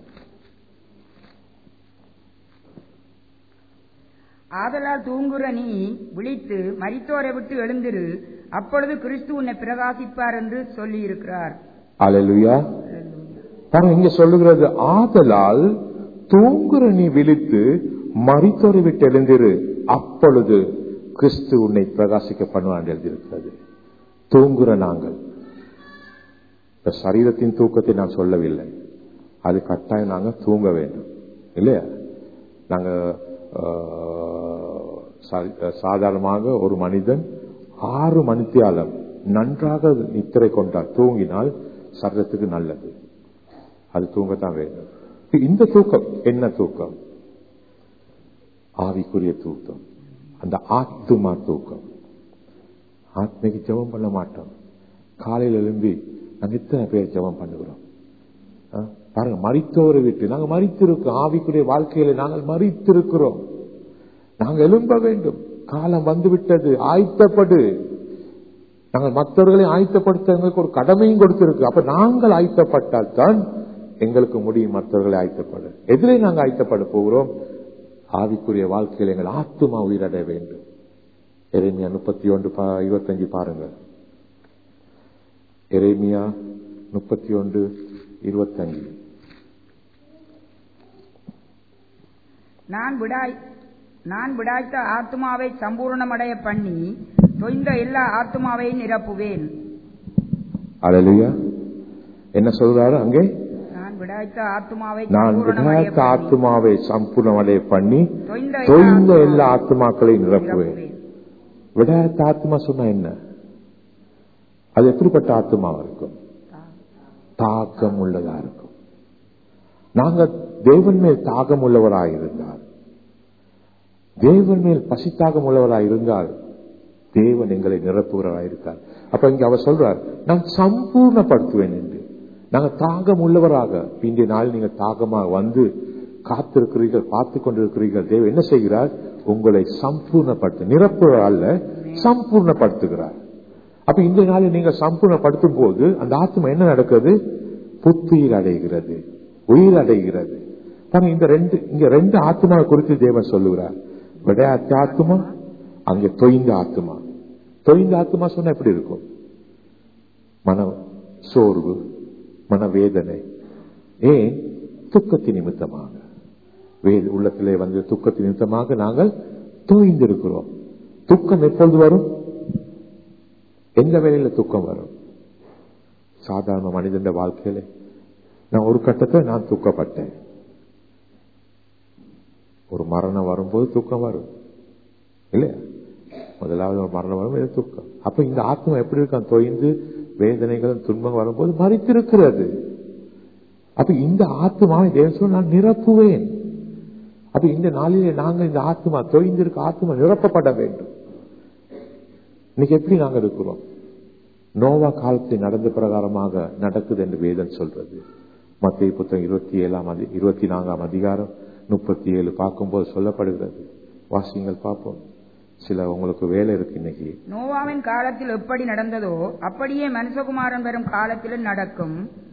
ஆதலால் தூங்குற நீ விழித்து மரித்தோரை விட்டு எழுந்திரு, அப்பொழுது கிறிஸ்து உன்னை பிரகாசிப்பார் என்று சொல்லி இருக்கிறார். அல்லேலூயா. இங்க சொல்லுகிறது, ஆதலால் தூங்குற நீ விழித்து மரித்தோரை விட்டு எழுந்திரு, அப்பொழுது கிறிஸ்து உன்னை பிரகாசிக்க பண்ணுவான் எழுதியிருக்கிறது. தூங்குற நாங்கள், சரீரத்தின் தூக்கத்தை நான் சொல்லவில்லை, அது கட்டாயம் நாங்க தூங்க வேண்டும் இல்லையா? நாங்க சாதாரணமாக ஒரு மனிதன் 6 மணித்தியாலம் நன்றாக நித்திரை கொண்டால், தூங்கினால் சரீரத்துக்கு நல்லது. அது தூங்கத்தான் வேண்டும். இந்த தூக்கம் என்ன தூக்கம்? ஆவிக்குரிய தூக்கம், அந்த ஆத்துமா தூக்கம். ஆத்மைக்கு ஜெபம் பண்ண மாட்டோம். காலையில் எழும்பி நாங்க இத்தனை பேர் ஜெபம் பண்ணுகிறோம். பாருங்க, மரித்தோரை விட்டு நாங்க மரித்திருக்கோம். ஆவிக்குரிய வாழ்க்கையில நாங்கள் மரித்திருக்கிறோம். நாங்கள் எழும்ப வேண்டும். காலம் வந்து விட்டது, ஆயத்தப்படு. நாங்கள் மற்றவர்களை ஆயத்தப்படுத்த எங்களுக்கு ஒரு கடமையும் கொடுத்திருக்கு. அப்ப நாங்கள் ஆயத்தப்பட்டால் தான் எங்களுக்கு முடியும் மற்றவர்களை ஆயத்தப்பட. எதிலே நாங்கள் ஆயத்தப்பட போகிறோம்? ஆவிக்குரிய வாழ்க்கையில் எங்கள் ஆத்துமா உயிரடைய வேண்டும். எரேமியா 31:25 பாருங்கள். எரேமியா 31:25. நான் விடாய்த்த ஆத்துமாவை சம்பூர்ணமடைய பண்ணி தொய்ந்த எல்லா ஆத்துமாவையும் நிரப்புவேன். அல்லேலூயா. என்ன சொல்றாரு அங்கே? நான் விடாய்த்த ஆத்துமாவை சம்பூர்ணமடைய பண்ணி தொய்ந்த எல்லா ஆத்துமாக்களையும் நிரப்புவேன். விடாய்த்த ஆத்மா சொன்னா என்ன? அது எப்படிப்பட்ட ஆத்மாவா இருக்கும்? தாகம் உள்ளதா இருக்கும். நாங்க தேவன் மேல் தாகம் உள்ளவராக இருந்தால், தேவன் மேல் பசித்தாகம் உள்ளவராக இருந்தால் தேவன் எங்களை நிரப்புகிறவராக இருக்கார். அப்ப இங்க அவர் சொல்றார், நான் சம்பூர்ணப்படுத்துவேன் என்று. நாங்க தாகம் உள்ளவராக இன்றைய நாள் நீங்க தாகமாக வந்து காத்திருக்கிறீர்கள், பார்த்து கொண்டிருக்கிறீர்கள். தேவன் என்ன செய்கிறார்? உங்களை சம்பூர்ணப்படுத்த, நிரப்புகிற அல்ல, சம்பூர்ணப்படுத்துகிறார். அப்ப இந்த நாளில் நீங்க சம்பூர்ணப்படுத்தும் போது அந்த ஆத்மா என்ன நடக்குது? புத்துயிர் அடைகிறது, உயிர் அடைகிறது. இங்க ரெண்டு ஆத்மா குறித்து தேவன் சொல்லுகிறார். விடையாத்த ஆத்மா, அங்கே தொய்ந்த ஆத்மா. தொய்ந்த ஆத்மா சொன்னா எப்படி இருக்கும்? மன சோர்வு, மனவேதனை. ஏன்? துக்கத்தின் நிமித்தமாக, உள்ளத்திலே வந்து துக்கத்தின் நிமித்தமாக நாங்கள் தொய்ந்திருக்கிறோம். துக்கம் எப்பொழுது வரும்? எந்த வேளையில துக்கம் வரும்? சாதாரண மனிதன் வாழ்க்கையில நான் ஒரு கட்டத்தை நான் துக்கப்பட்டேன். ஒரு மரணம் வரும்போது துக்கம் வரும் இல்லையா? முதலாவது ஒரு மரணம் வரும், துக்கம். அப்ப இந்த ஆத்மா எப்படி இருக்கான்? தொய்ந்து வேதனைகள் துன்பம் வரும்போது மறித்திருக்கிறது. அப்ப இந்த ஆத்மாவை தேவன் சொல்ல நான் நிரப்புவேன். அப்ப இந்த நாளிலே நாங்கள் இந்த ஆத்மா தொய்ந்திருக்க ஆத்மா நிரப்பப்பட வேண்டும். இன்னைக்கு எப்படி நாங்கள் இருக்கிறோம்? நோவா காலத்தில் நடந்த பிரகாரமாக நடக்குது என்று வேதம் சொல்றது. மத்தேயு புத்தகம் 24 அதிகாரம் 37 பார்க்கும்போது சொல்லப்படுகிறது. வாசிங்கள் பார்ப்போம். சில உங்களுக்கு வேலை இருக்கு. இன்னைக்கு நோவாவின் காலத்தில் எப்படி நடந்ததோ அப்படியே மனுஷகுமாரன் வரும் காலத்திலும் நடக்கும்.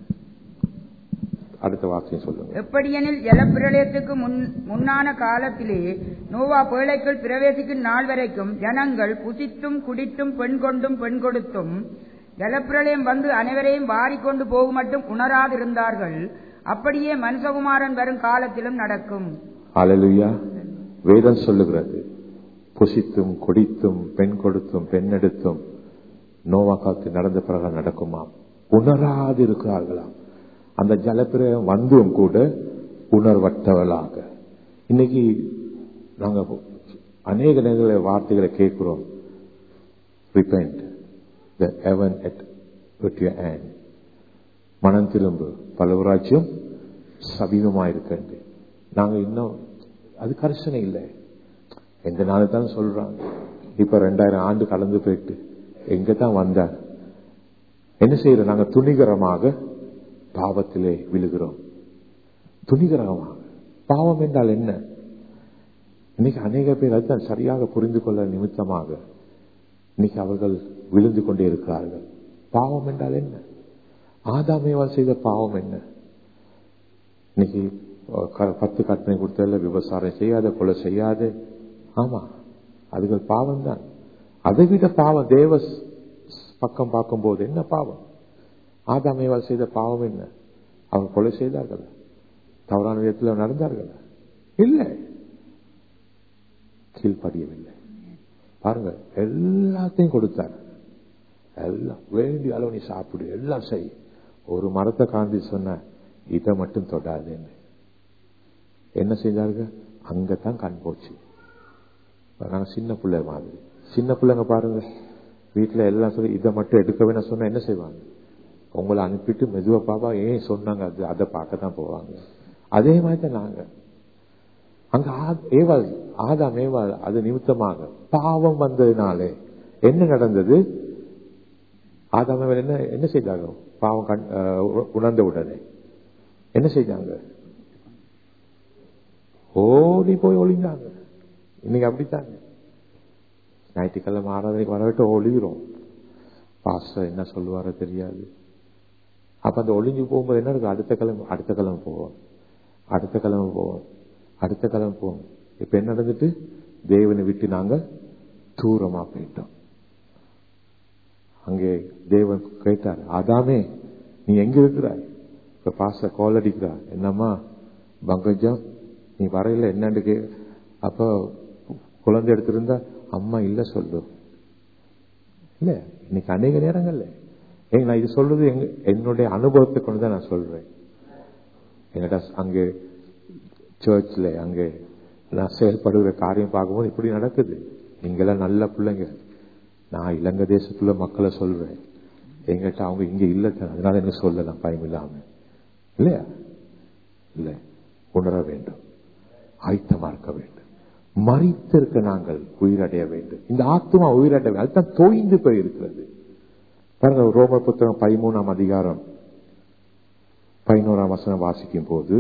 அடுத்த வாக்கியம் சொல்லுங்க. எப்படியெனில் ஜலப்பிரளயத்துக்கு முன்னான காலத்திலே நோவா பேழைக்குள் பிரவேசிக்கும் நாள் வரைக்கும் ஜனங்கள் புசித்தும் குடித்தும் பெண் கொண்டும் பெண் கொடுத்தும் ஜலப்பிரளயம் வந்து அனைவரையும் வாரிக்கொண்டு போகும் மட்டும் உணராதிருந்தார்கள். அப்படியே மனுஷகுமாரன் வரும் காலத்திலும் நடக்கும். அல்லேலூயா. வேதம் சொல்லுகிறது, புசித்தும் குடித்தும் பெண் கொடுத்தும் பெண் எடுத்தும் நோவா காலத்தில் நடந்த பிறகு நடக்குமாம். உணராது இருக்கிறார்களாம். அந்த ஜலப்பிரளயம் வந்தும் கூட உணர்வற்றவர்களாக. இன்னைக்கு நாங்க அநேக நேரங்கள வார்த்தைகளை கேட்கிறோம். Repent, the heaven at your hand. மனம் திரும்பு, பலவராட்சியம் சமீபமாயிருக்கிறது. நாங்க இன்னும் அது கரிசனை இல்லை. எந்த நாள் தான் சொல்றாங்க. இப்ப 2000 ஆண்டு கடந்து போயிட்டு எங்கதான் வந்தார்? என்ன செய்யறோம்? நாங்க துணிகரமாக பாவத்திலே விழுகிறோம். துணிகரமாக. பாவம் என்றால் என்ன? இன்னைக்கு அநேக பேர் அதுதான் சரியாக புரிந்து கொள்ள நிமித்தமாக இன்னைக்கு அவர்கள் விழுந்து கொண்டே இருக்கிறார்கள். பாவம் என்றால் என்ன? ஆதாமேவால் செய்த பாவம் என்ன? இன்னைக்கு 10 கட்டளை கொடுத்ததில்ல, விபசாரம் செய்யாத, கொலை செய்யாத. ஆமா, அதுகள் பாவம் தான். அதை விட பாவம் தேவ பக்கம் பார்க்கும் போது என்ன பாவம்? ஆதாமேவால் செய்த பாவம் என்ன? அவங்க கொலை செய்தார்கள், தவறான விதத்தில் நடந்தார்கள்? இல்லை, கீழ்ப்படியவில்லை. பாருங்க, எல்லாத்தையும் கொடுத்தார். எல்லாம் வேண்டிய அளவு நீ சாப்பிடு, எல்லாம் செய். ஒரு மரத்தை காந்தி சொன்ன இதை மட்டும் தொடாதுன்னு என்ன செஞ்சார்கள்? அங்கதான் கண் போச்சு. நாங்க சின்ன பிள்ளை மாதிரி. சின்ன பிள்ளைங்க பாருங்க, வீட்டுல எல்லாம் சொல்லி இதை மட்டும் எடுக்க வேணாம் சொன்னா என்ன செய்வாங்க? உங்களை அனுப்பிட்டு மெதுவா பாப்பா ஏன் சொன்னாங்க, அது அதை பார்க்கத்தான் போவாங்க. அதே மாதிரிதான் நாங்க அங்க ஆதாம் ஏவாள் அது நிமித்தமாக பாவம் வந்ததுனாலே என்ன நடந்தது? ஆதாம் ஏவாள் என்ன செய்தாங்க? பாவம் உணர்ந்த உடனே என்ன செய்தாங்க? ஓடி போய் ஒளிந்தாங்க. இன்னைக்கு அப்படித்தாங்க. ஞாயிற்றுக்கிழமை ஆராதனைக்கு வரவிட்டு ஒளிகிறோம். பாஸ்டர் என்ன சொல்லுவாரோ தெரியாது. அப்ப அந்த ஒளிஞ்சு போகும்போது என்ன இருக்கு? அடுத்த கிழமை போவோம், அடுத்த கிழமை போவோம், அடுத்த கிழமை போவோம். இப்ப என்ன நடந்துட்டு தேவனை விட்டு நாங்க தூரமா போயிட்டோம். அங்கே தேவன் கேட்டார், ஆதாமே நீ எங்க இருக்கிறாய்? இப்ப பாச கால் அடிக்கிறார், என்னம்மா பங்கஜம் நீ வரையில என்னன்னு அப்ப குழந்தை எடுத்திருந்தா அம்மா இல்ல சொல்லு. இல்ல இன்னைக்கு அநேக நேரங்கள்ல நான் இது சொல்றது என்னுடைய அனுபவத்தை கொண்டுதான் நான் சொல்றேன். எங்கிட்ட அங்கே சர்ச்ல அங்கே நான் செயல்படுகிற காரியம் பார்க்கும்போது இப்படி நடக்குது. நீங்கெல்லாம் நல்ல பிள்ளைங்க. நான் இலங்கை தேசத்துல மக்களை சொல்றேன், எங்கிட்ட அவங்க இங்க இல்ல, அதனால எனக்கு சொல்லலாம் பயம் இல்லாம. இல்லையா? இல்ல, உணர வேண்டும், ஆயத்தமா இருக்க வேண்டும். மரித்திருக்க நாங்கள் உயிரடைய வேண்டும். இந்த ஆத்மா உயிரடைய வேண்டும். அதுதான் தோய்ந்து போய் இருக்கிறது. பாருங்க, ரோமர் புத்தகம் 13ஆம் அதிகாரம் 11ஆம் வசனம் வாசிக்கும் போது,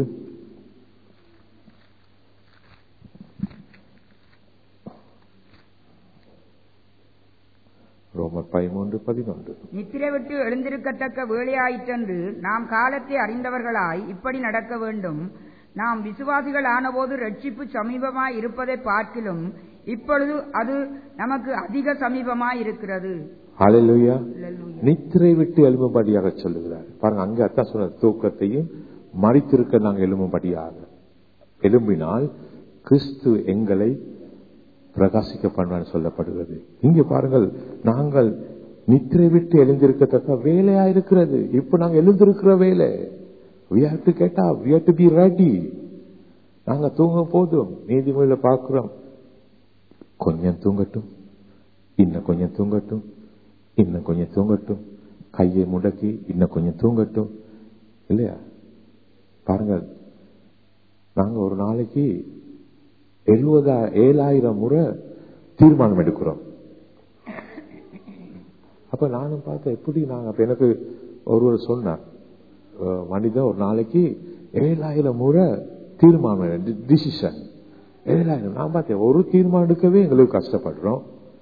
ரோமர் 13:11 நித்திரை விட்டு எழுந்திருக்கத்தக்க வேலையாயிற்றென்று நாம் காலத்தை அறிந்தவர்களாய் இப்படி நடக்க வேண்டும். நாம் விசுவாசிகள் ஆனபோது ரட்சிப்பு சமீபமாய் இருப்பதை பார்க்கிலும் இப்பொழுது அது நமக்கு அதிக சமீபமாய் இருக்கிறது. ஹல்லேலூயா. நித்திரை விட்டு எழும்பும்படியாக சொல்லுகிறார். பாருங்க, அங்க அதான் சொன்ன, தூக்கத்தையும் மரித்திருக்க நாங்கள் எழும்பும்படியாக. எழும்பினால் கிறிஸ்து எங்களை பிரகாசிக்க பண்ணுவான்னு சொல்லப்படுகிறது. இங்க பாருங்கள், நாங்கள் நித்திரை விட்டு எழுந்திருக்கத்தக்க வேலையா இருக்கிறது. இப்ப நாங்க எழுந்திருக்கிற வேலை. we have to get up, we have to be ready. நாங்க தூங்கும் போதும் நீதிமொழியில பார்க்கிறோம், கொஞ்சம் தூங்கட்டும், இன்னும் கொஞ்சம் தூங்கட்டும், இன்னும் கொஞ்சம் தூங்கட்டும், கையை முடக்கி இன்னும் கொஞ்சம் தூங்கட்டும். இல்லையா? பாருங்க, நாங்க ஒரு நாளைக்கு 7,000 முறை தீர்மானம் எடுக்கிறோம். அப்ப நானும் பார்த்தேன், எப்படி நாங்க, அப்ப எனக்கு ஒருவர் சொன்னார், மனிதன் ஒரு நாளைக்கு 7,000 முறை தீர்மானம், டிசிஷன் 7,000. நான் பார்த்தேன், ஒரு தீர்மானம் எடுக்கவே எங்களுக்கு கஷ்டப்படுறோம்,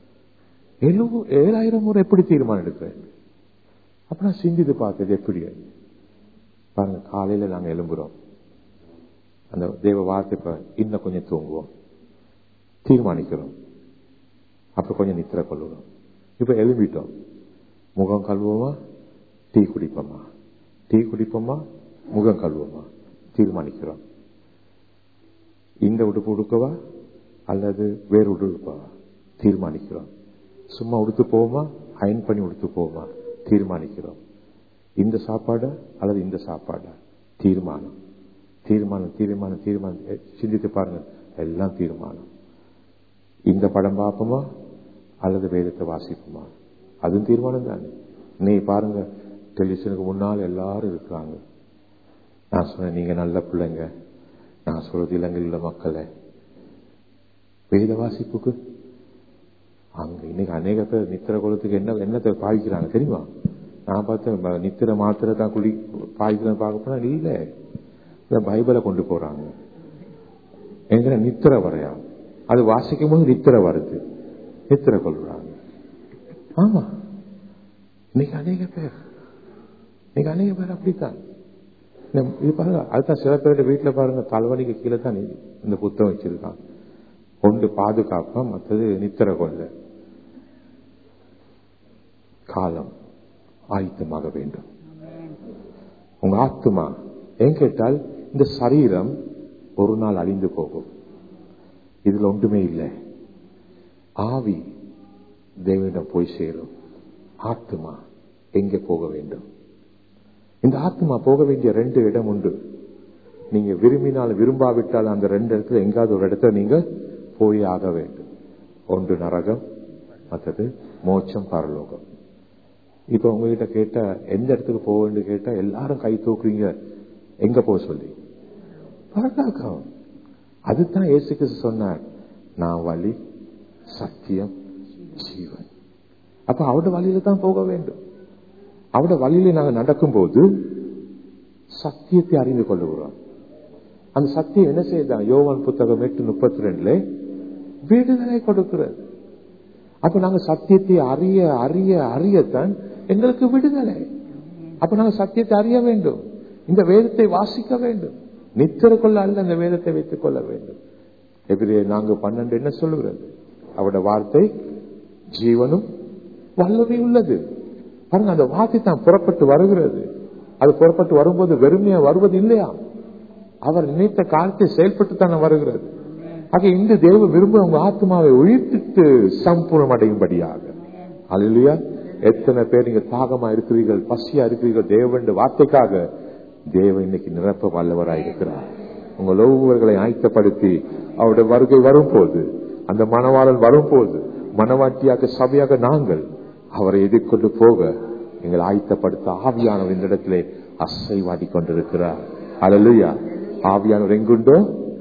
7,000 முறை எப்படி தீர்மானம் எடுக்கிறேன்? அப்ப நான் சிந்தித்து பார்த்தது எப்படி. பாருங்க, காலையில நாங்க எழும்புறோம், அந்த தேவ வார்த்தை இன்னும் கொஞ்சம் தூங்குவோம், தீர்மானிக்கிறோம், அப்புறம் கொஞ்சம் நித்திரை கொள்ளுவோம். இப்ப எழும்பிட்டோம், முகம் கழுவோமா, டீ குடிப்போமா, டீ குடிப்போமா, முகம் கழுவோமா, தீர்மானிக்கிறோம். இந்த உடுப்பு உடுக்கவா அல்லது வேறு உடுப்பவா, தீர்மானிக்கிறோம். சும்மா உடுத்து போவோமா, அயன் பண்ணி உடுத்து போவோமா, தீர்மானிக்கிறோம். இந்த சாப்பாடு அல்லது இந்த சாப்பாடு, தீர்மானம் தீர்மானம் தீர்மானம் தீர்மானம். சிந்தித்து பாருங்க, எல்லாம் தீர்மானம். இந்த படம் பார்ப்போமா அல்லது வேதத்தை வாசிப்போமா, அதுவும் தீர்மானம் தானே. நீ பாருங்க, டெலிவிஷனுக்கு முன்னால் எல்லாரும் இருக்கிறாங்க. நான் சொன்னேன், நீங்க நல்ல பிள்ளைங்க. நான் சொல்றது இலங்கையில் உள்ள மக்களை வேத வாசிப்புக்கு அங்க இன்னைக்கு அநேக பேர் நித்திர குலத்துக்கு என்னத்தை பாய்க்கிறாங்க தெரியுமா? நான் பார்த்தேன், நித்திர மாத்திரை தான் குடி பாய்க்கிறேன் பார்க்க போனா இல்ல, பைபிளை கொண்டு போறாங்க. எங்க நித்திர வரையா, அது வாசிக்கும் போது நித்திர வருது, நித்திர கொள்றாங்க. ஆமா, இன்னைக்கு அநேக பேர் அப்படித்தான். இது பாருங்க, அதுதான் சில பேருடைய வீட்டுல பாருங்க, தலைவலிக்கு கீழே தான் இந்த புத்தகம் வச்சிருக்கான். ஒன்று பாதுகாப்பா, மற்றது நித்திர கொள்ள. காலம் ஆயத்தமாக வேண்டும். உங்க ஆத்துமா ஏன் கேட்டால், இந்த சரீரம் ஒரு நாள் அழிந்து போகும், இதுல ஒன்றுமே இல்லை. ஆவி தேவனிடம் போய் சேரும். ஆத்துமா எங்கே போக வேண்டும்? இந்த ஆத்மா போக வேண்டிய 2 இடம் உண்டு. நீங்க விரும்பினாலும் விரும்பாவிட்டாலும் அந்த 2 இடத்துல எங்காவது ஒரு இடத்துல நீங்க போய் ஆக வேண்டும். ஒன்று நரகம், மற்றது மோட்சம், பரலோகம். இப்ப உங்ககிட்ட கேட்டா எந்த இடத்துக்கு போக வேண்டும் கேட்டா எல்லாரும் கை தூக்குறீங்க, எங்க போக சொல்லி? பரலோகம். அதுதான் இயேசு கிறிஸ்து சொன்னார், நான் வழி, சத்தியம், ஜீவன். அப்ப அவருடைய வழியில தான் போக வேண்டும். அவருடைய வழியில நாங்கள் நடக்கும் போது சத்தியத்தை அறிந்து கொள்ளுகிறோம். அந்த சத்தியம் என்ன செய்யுதான்? யோவான் புத்தகம் 8:32 விடுதலை கொடுக்கிறது. அப்ப நாங்க சத்தியத்தை அறிய அறிய அறியத்தான் எங்களுக்கு விடுதலை. அப்ப நாங்க சத்தியத்தை அறிய வேண்டும், இந்த வேதத்தை வாசிக்க வேண்டும், நித்திர கொள்ள அல்ல, இந்த வேதத்தை வைத்துக் கொள்ள வேண்டும். எபிரேயர் 4:12 என்ன சொல்லுகிறது? அவருடைய வார்த்தை ஜீவனும் வல்லமை உள்ளது. பாருங்க, அந்த வார்த்தை தான் புறப்பட்டு வருகிறது. அது புறப்பட்டு வரும்போது வெறுமையா வருவது இல்லையா, அவர் நினைத்த காலத்தை செயல்பட்டு தானே வருகிறது. ஆக இந்த தேவ விரும்ப உங்க ஆத்மாவை உயிர்ப்பித்து சம்பூர்ணம் அடையும்படியாக. அல்லேலூயா. எத்தனை பேர் நீங்க தாகமா இருக்கிறீர்கள், பசியா இருக்கிறீர்கள், தேவனுடைய வார்த்தைக்காக. தேவன் இன்னைக்கு நிரப்ப வல்லவராயிருக்கிறார். உங்கள் ஒவ்வொருவர்களை ஆயத்தப்படுத்தி அவருடைய வருகை வரும்போது, அந்த மணவாளன் வரும்போது, மணவாட்டியாக சபையாக நாங்கள் அவரை எதிர்கொண்டு போக எங்களை ஆயத்தப்படுத்த ஆவியானவர் இந்த இடத்திலே அசைவாடி கொண்டிருக்கிறார். அல்லேலூயா. ஆவியானவர் எங்குண்டோ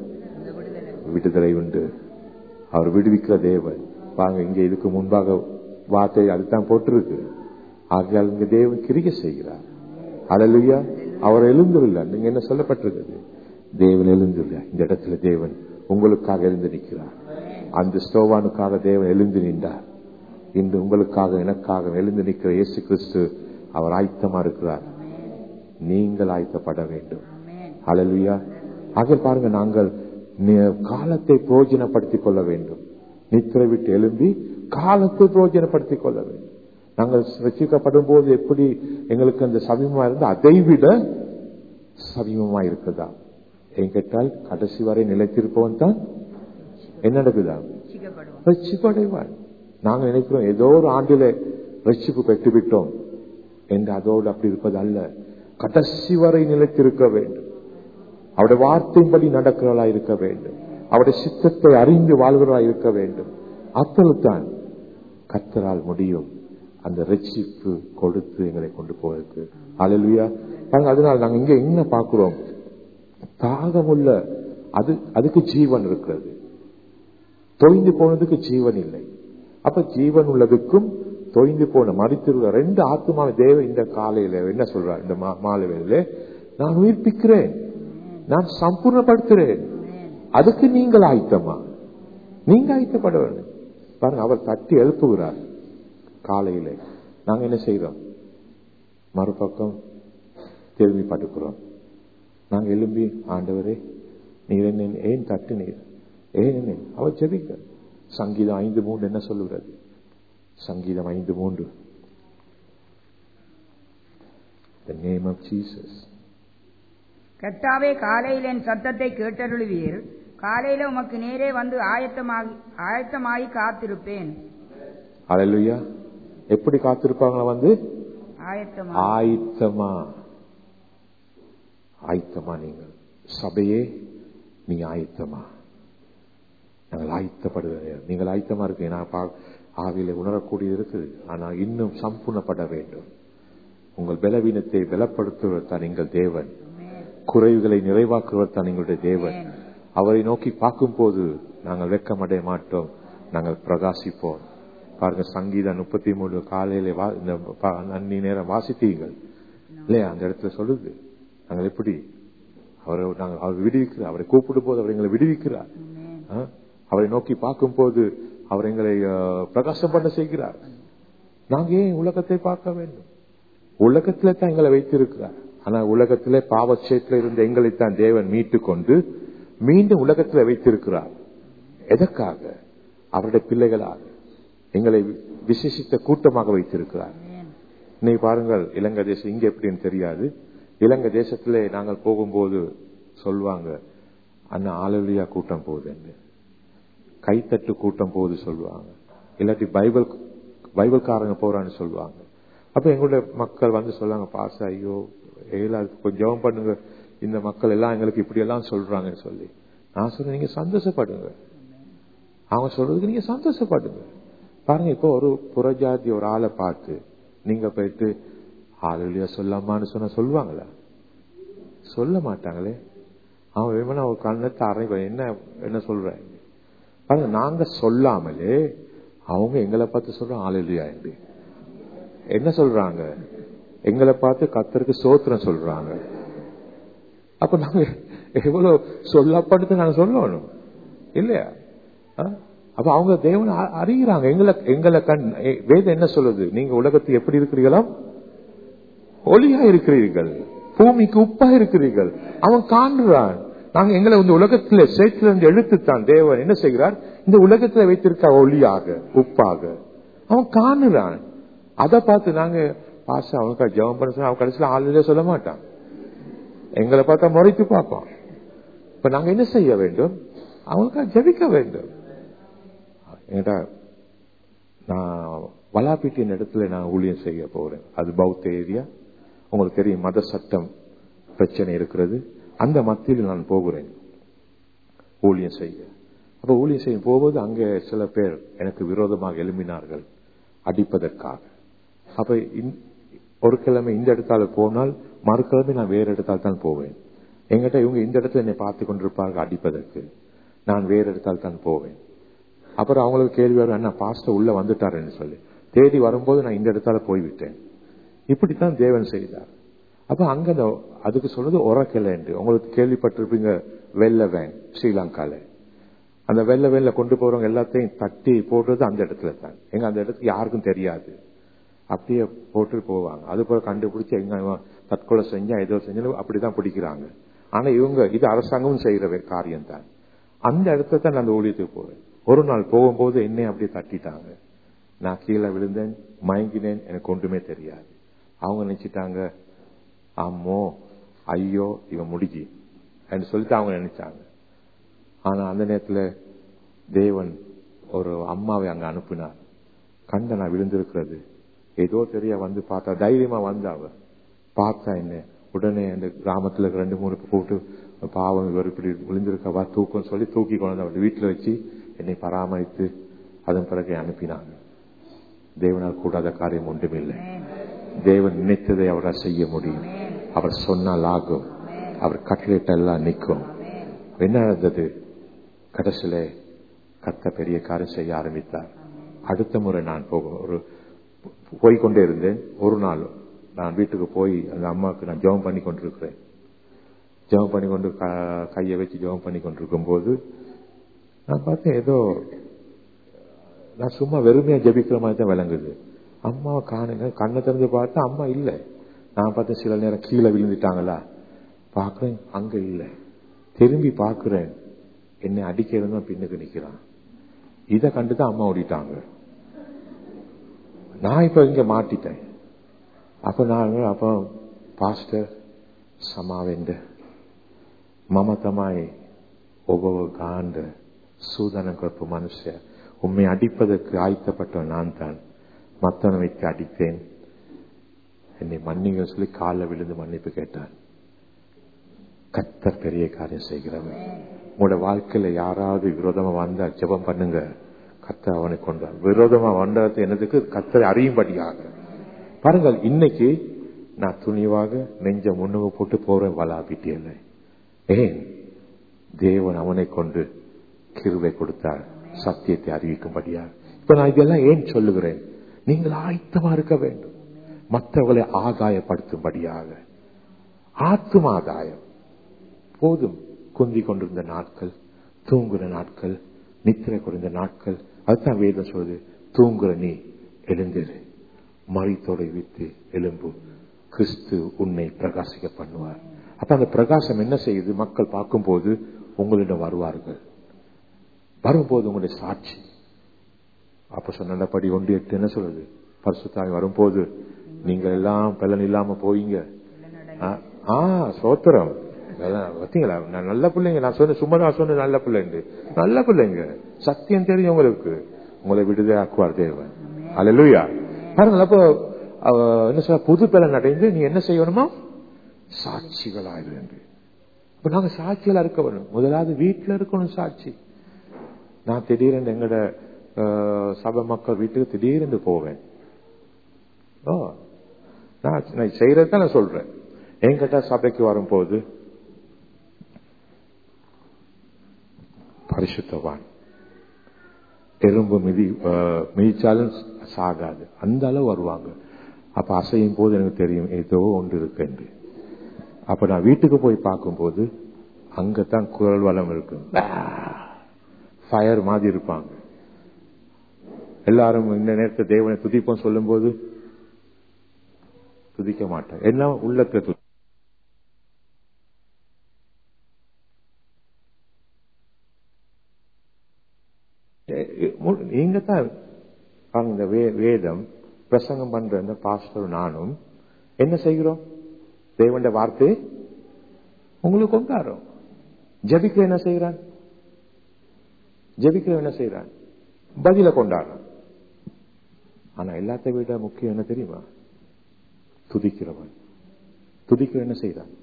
விடுதலை உண்டு. அவர் விடுவிக்கிற தேவன். வாங்க, இங்க இதுக்கு முன்பாக வார்த்தை அதுதான் போட்டிருக்கு. ஆகையால் இங்க தேவன் கிரியை செய்கிறார். அல்லேலூயா. அவர் எழுந்துள்ளார். நீங்க என்ன சொல்லப்பட்டிருக்கிறது? தேவன் எழுந்துள்ளார். இந்த இடத்துல தேவன் உங்களுக்காக எழுந்து நிற்கிறார். அந்த ஸ்தோவானுக்காக தேவன் எழுந்து நின்றார். இன்று உங்களுக்காக எனக்காக எழுந்து நிற்கிற இயேசு கிறிஸ்து அவர் ஆயத்தமா இருக்கிறார். நீங்கள் ஆயத்தப்பட வேண்டும். அல்லேலூயா. ஆக பாருங்க, நாங்கள் காலத்தை பிரயோஜனப்படுத்திக் கொள்ள வேண்டும். நித்திரை விட்டு எழும்பி காலத்தை பிரயோஜனப்படுத்திக் கொள்ள வேண்டும். நாங்கள் ரட்சிக்கப்படும் போது எப்படி எங்களுக்கு அந்த சமீபமா இருந்து அதை விட சமீபமா இருக்குதா ஏன் கேட்டால், கடைசி வரை நிலைத்திருப்பவன் தான் என்ன நடக்குதா ரட்சிப்படைவான். நாங்க நினைக்கிறோம் ஏதோ ஒரு ஆண்டில ரட்சிப்பு பெற்றுவிட்டோம் என்று. அதோடு அப்படி இருப்பது அல்ல. கடைசி வரை நிலைத்திருக்க வேண்டும். அவருடைய வார்த்தையின்படி நடக்கிறவளா இருக்க வேண்டும். அவருடைய சித்தத்தை அறிந்து வாழ்கிறவளா இருக்க வேண்டும். அப்பொழுதுதான் கர்த்தரால் முடியும் அந்த ரட்சிப்பு கொடுத்து எங்களை கொண்டு போவதற்கு. அல்லேலூயா. அதனால் நாங்க இங்க என்ன பார்க்கிறோம்? தாகமுள்ள அதுக்கு ஜீவன் இருக்கிறது, தொய்ந்து போனதுக்கு ஜீவன் இல்லை. அப்ப ஜீவன் உள்ளதுக்கும் தொய்ந்து போன மரித்திருக்கிற ரெண்டு ஆத்மாவை தேவன் இந்த காலையில என்ன சொல்றார்? இந்த மாலை வேளையில நான் உயிர்ப்பிக்கிறேன், நான் சம்பூர்ணப்படுத்துறேன். அதுக்கு நீங்கள் ஆயத்தமா? நீங்க ஆயத்தப்பட வேண்டும். பாருங்க, அவர் தட்டி எழுப்புகிறார் காலையில. நாங்க என்ன செய்யறோம்? மறுபக்கம் திரும்பி படுக்கிறோம். நாங்க எழும்பி, ஆண்டவரே நீர் என்ன ஏன் தட்டு நீர் ஏன் அவர் ஜெபிக்க. சங்கீதம் 5:3 என்ன சொல்லுகிறது? சங்கீதம் 5:3, The name of Jesus. கர்த்தாவே, காலையில் என் சத்தத்தை கேட்டருளுவீர். காலையில உமக்கு நேரே வந்து ஆயத்தமாகி காத்திருப்பேன். அல்லேலூயா. எப்படி காத்திருப்பாங்களா? வந்து ஆயத்தமா நீங்கள் சபையே, நீங்க ஆயத்தமா? நாங்கள் ஆயத்தப்படுவது. நீங்கள் ஆயத்தமா இருக்கு. நான் ஆவியில உணரக்கூடியது இருக்குது. ஆனா இன்னும் சம்பூர்ணப்பட வேண்டும். உங்கள் பலவீனத்தை பலப்படுத்துவர் தான் எங்கள் தேவன். குறைவுகளை நிறைவாக்குவர் தான் எங்களுடைய தேவன். அவரை நோக்கி பார்க்கும் போது நாங்கள் வெட்கமடைய மாட்டோம், நாங்கள் பிரகாசிப்போம். பாருங்க, சங்கீதம் 33 காலையில அன்னி நேரம் வாசித்தீங்கள் இல்லையா? அந்த இடத்துல சொல்லுது நாங்கள் எப்படி அவர் விடுவிக்கிறார். அவரை கூப்பிடும் போது அவர் எங்களை விடுவிக்கிறார். அவரை நோக்கி பார்க்கும் போது அவர் எங்களை பிரகாசம் பண்ண செய்கிறார். நாங்க ஏன் உலகத்தை பார்க்க வேண்டும்? உலகத்திலே தான் எங்களை வைத்திருக்கிறார். ஆனா உலகத்திலே பாவச்சேட்டில் இருந்த எங்களைத்தான் தேவன் மீட்டு கொண்டு மீண்டும் உலகத்தில் வைத்திருக்கிறார். எதற்காக? அவருடைய பிள்ளைகளாக எங்களை விசேஷித்த கூட்டமாக வைத்திருக்கிறார். இன்னைக்கு பாருங்கள், இலங்கை தேசம் இங்க எப்படின்னு தெரியாது. இலங்கை தேசத்திலே நாங்கள் போகும்போது சொல்லுவாங்க, அண்ணா ஆலலியா கூட்டம் போகுதுன்னு, கைத்தட்டு கூட்டம் போகுது சொல்லுவாங்க. இல்லாட்டி பைபிள்காரங்க போறான்னு சொல்லுவாங்க. அப்ப எங்களுடைய மக்கள் வந்து சொல்லுவாங்க, பாச ஐயோ கொஞ்சம் ஜெபம் பண்ணுங்க, இந்த மக்கள் எல்லாம் எங்களுக்கு இப்படி எல்லாம் சொல்றாங்கன்னு சொல்லி. நான் சொல்றேன், நீங்க சந்தோஷப்படுங்க. அவங்க சொல்றதுக்கு நீங்க சந்தோஷப்படுங்க. பாருங்க, இப்போ ஒரு புறஜாதி ஒரு ஆளை பார்த்து நீங்க போயிட்டு ஆளுலியா சொல்லாமான்னு சொன்ன சொல்லுவாங்களா? சொல்ல மாட்டாங்களே. அவன் வேணும்னா ஒரு கண்ணத்தை அரைவ என்ன சொல்ற பாருங்க. நாங்க சொல்லாமலே அவங்க எங்களை பார்த்து சொல்றோம் ஆளுலியா என்று. என்ன சொல்றாங்க? எங்களை பார்த்து கர்த்தருக்கு ஸ்தோத்திரம் சொல்றாங்க. அப்ப நாங்க எவ்வளவு சொல்லப்படுத்து நாங்க சொல்லணும் இல்லையா? அப்ப அவங்க தேவனை அறிகிறாங்க. எங்களை வேதம் என்ன சொல்லுது? நீங்க உலகத்துக்கு எப்படி இருக்கிறீர்களோ ஒளியா இருக்கிறீர்கள், பூமிக்கு உப்பா இருக்கிறீர்கள். அவன் காண்றான். நாங்க எங்களை இந்த உலகத்துல சேர்த்திலிருந்து எழுத்துத்தான் தேவன் என்ன செய்கிறார், இந்த உலகத்துல வைத்திருக்க ஒளியாக உப்பாக அவன் காணுறான். அதை பார்த்து நாங்க பாச அவனுக்கா ஜெபம் பண்ண சொன்னா அவன் கடைசியில ஆளுநரே சொல்ல மாட்டான், எங்களை பார்த்தா முறைத்து பார்ப்பான். இப்ப நாங்க என்ன செய்ய வேண்டும், அவனுக்கா ஜெபிக்க வேண்டும். நான் வலாப்பீட்டின் இடத்துல நான் ஊழியம் செய்ய போறேன். அது பௌத்த ஏரியா, உங்களுக்கு தெரியும், மத சட்டம் பிரச்சனை இருக்கிறது. அந்த மத்தியில் நான் போகிறேன் ஊழியம் செய்ய. அப்ப ஊழியம் செய்ய போகும்போது அங்கே சில பேர் எனக்கு விரோதமாக எழும்பினார்கள் அடிப்பதற்காக. அப்ப ஒரு கிழமை இந்த இடத்தால போனால் மறுக்கிழமை நான் வேற இடத்தால் தான் போவேன். எங்கிட்ட இவங்க இந்த இடத்துல என்னை பார்த்து கொண்டிருப்பார்கள் அடிப்பதற்கு, நான் வேற இடத்தால் தான் போவேன். அப்புறம் அவங்களுக்கு கேள்வி வரும், அண்ணா பாஸ்டர் உள்ள வந்துட்டாருன்னு சொல்லி தேடி வரும்போது நான் இந்த இடத்தால போய்விட்டேன். இப்படித்தான் தேவன் செய்தார். அப்ப அங்க அதுக்கு சொல்றது ஒரக்கெல்ல. உங்களுக்கு கேள்விப்பட்டிருப்பீங்க, வெள்ள வேன் ஸ்ரீலங்கால. அந்த வெள்ள வேன்ல கொண்டு போறவங்க எல்லாத்தையும் தட்டி போடுறது அந்த இடத்துல தான். எங்க அந்த இடத்துக்கு யாருக்கும் தெரியாது, அப்படியே போட்டு போவாங்க. அது போல கண்டுபிடிச்சு எங்க தற்கொலை செஞ்சா ஏதோ செஞ்சாலும் அப்படிதான் பிடிக்கிறாங்க. ஆனா இவங்க இது அரசாங்கமும் செய்யற காரியம் தான். அந்த இடத்துல தான் நான் அந்த ஊழியத்துக்கு போறேன். ஒரு நாள் போகும்போது என்னை அப்படியே தட்டிட்டாங்க. நான் கீழே விழுந்தேன், மயங்கினேன், எனக்கு ஒன்றுமே தெரியாது. அவங்க நினைச்சிட்டாங்க, அம்மோ ஐயோ இவன் முடிஞ்சு என்று சொல்லிட்டு அவங்க நினைச்சாங்க. ஆனா அந்த நேரத்துல தேவன் ஒரு அம்மாவை அங்க அனுப்பினார். கண்ட நான் விழுந்திருக்கிறது ஏதோ தெரிய வந்து பார்த்தா, தைரியமா வந்து அவ பார்த்தா என்ன, உடனே அந்த கிராமத்துல 2-3 கூப்பிட்டு, பாவம் இவர் இப்படி விழுந்திருக்கவா தூக்கம் சொல்லி தூக்கி கொண்டு அவர் வீட்டுல வச்சு என்னை பராமரித்து அதன் பிறகு அனுப்பினாங்க. தேவனால் கூடாத காரியம் ஒன்றுமில்லை. தேவன் நினைத்ததை அவரால் செய்ய முடியும். அவர் சொன்னால் ஆகும், அவர் கட்டளையிட்டெல்லாம் நிற்கும். என்ன நடந்தது, கடைசியில கர்த்தர் பெரிய காரியம் செய்ய ஆரம்பித்தார். அடுத்த முறை நான் போய்கொண்டே இருந்தேன். ஒரு நாள் நான் வீட்டுக்கு போய் அந்த அம்மாவுக்கு நான் ஜெபம் பண்ணி கொண்டிருக்கிறேன். ஜெபம் பண்ணி கொண்டு கையை வச்சு ஜெபம் பண்ணி கொண்டிருக்கும் போது நான் பார்த்தேன், ஏதோ நான் சும்மா வெறுமையா ஜெபிக்கிற மாதிரி தான் விளங்குது. அம்மாவை காணுங்க, கண்ணை திறந்து பார்த்தா அம்மா இல்லை. நான் பார்த்தேன் சில நேரம் கீழே விழுந்துட்டாங்களா பாக்குறேன், அங்க இல்லை. திரும்பி பாக்குறேன், என்னை அடிக்க இருந்தா பின்னுக்கு நிக்கிறான். இதை கண்டுதான் அம்மா ஓடிட்டாங்க. நான் இப்ப இங்க மாட்டிட்டேன். அப்ப பாஸ்டர் சமாවෙන්ද මම තමයි ඔබව ගාන්න සූදානම් කරපු මනුෂ්‍යයා. உண்மை அடிப்பதற்கு ஆயத்தப்பட்டவன் நான் தான். மத்தவனை வைத்து அடித்தேன், என்னை மன்னிங்க சொல்லி காலில் விழுந்து மன்னிப்பு கேட்டான். கர்த்தர் பெரிய காரியம் செய்கிறவன். உங்களோட வாழ்க்கையில யாராவது விரோதமா வந்தா ஜெபம் பண்ணுங்க, கர்த்தர் அவனை கொண்டார். விரோதமா வந்தது என்னதுக்கு, கர்த்தரை அறியும்படியாக. பாருங்கள், இன்னைக்கு நான் துணிவாக நெஞ்ச முன்னுக்கு போட்டு போறேன் வலாபிட்டியல்ல. ஏன், தேவன் அவனை கொண்டு கிருபை கொடுத்தார், சத்தியத்தை அறிவிக்கும்படியாக. இப்ப நான் இதெல்லாம் ஏன் சொல்லுகிறேன், நீங்கள் ஆயத்தமா இருக்க வேண்டும். மற்றவர்களை ஆதாயப்படுத்தும்படியாக. ஆத்துமாதாயம் போதும். குந்தி கொண்டிருந்த நாட்கள், தூங்குற நாட்கள், நித்திரை குறைந்த நாட்கள், அதுதான் வேதம் சொல்லுது. தூங்குற நீ எழுந்திரு, மரித்தோரை விட்டு எலும்பு, கிறிஸ்து உன்னை பிரகாசிக்க பண்ணுவார். அப்ப அந்த பிரகாசம் என்ன செய்யுது, மக்கள் பார்க்கும் போது உங்களிடம் வருவார்கள். வரும்போது உங்களுடைய சாட்சி. அப்ப சொன்னபடி 1:8 என்ன சொல்றது, பரிசுத்தாவி வரும்போது நீங்கள் எல்லாம் பலன் இல்லாம போயிங்க. சோத்திரம் பார்த்தீங்களா, நான் நல்ல பிள்ளைங்க. நான் சொன்ன சும்மா நான் சொன்ன நல்ல பிள்ளைங்க, நல்ல பிள்ளைங்க. சத்தியம் தெரியும் உங்களுக்கு, உங்களை விடுதலையாக்குவார் தேவன். அல்லேலூயா. பாருங்கள், அப்போ என்ன சொல்ல, புது பலன் அடைந்து நீ என்ன செய்யணுமா, சாட்சிகளாயிரு. இப்ப நாங்க சாட்சிகளா இருக்க வேணும். முதலாவது வீட்டுல இருக்கணும் சாட்சி. நான் திடீரென்று எங்கட சபை மக்கள் வீட்டுக்கு திடீரென்று போவேன். நான் செய்யறதுதான் நான் சொல்றேன். என்கிட்ட சபைக்கு வரும்போது பரிசுத்தவான், எறும்பு மிதிச்சாலும் சாகாது, அந்த அளவு வருவாங்க. அப்ப அசையும் போது எனக்கு தெரியும் ஏதோ ஒன்று இருக்கு என்று. அப்ப நான் வீட்டுக்கு போய் பார்க்கும்போது அங்கத்தான் குரல் வளம் இருக்கு, ஃபயர் மாதிரி இருப்பாங்க. எல்லாரும் இந்த நேரத்தை தேவனை துதிப்போம் சொல்லும் போது துதிக்க மாட்டேன். என்ன உள்ளத்துல நீங்க தான் இந்த வேதம் பிரசங்கம் பண்ற இந்த பாஸ்டர் நானும் என்ன செய்கிறோம்? தேவனுடைய வார்த்தை உங்களுக்கு கொண்டாடுறோம். ஜபிக்க என்ன செய்யறான்? என்ன செய்யறான்? பதில கொண்டாடுறான். ஆனா எல்லாத்தை விட முக்கியம் என்ன தெரியுமா? துதிக்கிறவன். துதிக்கிற என்ன செய்யறான்?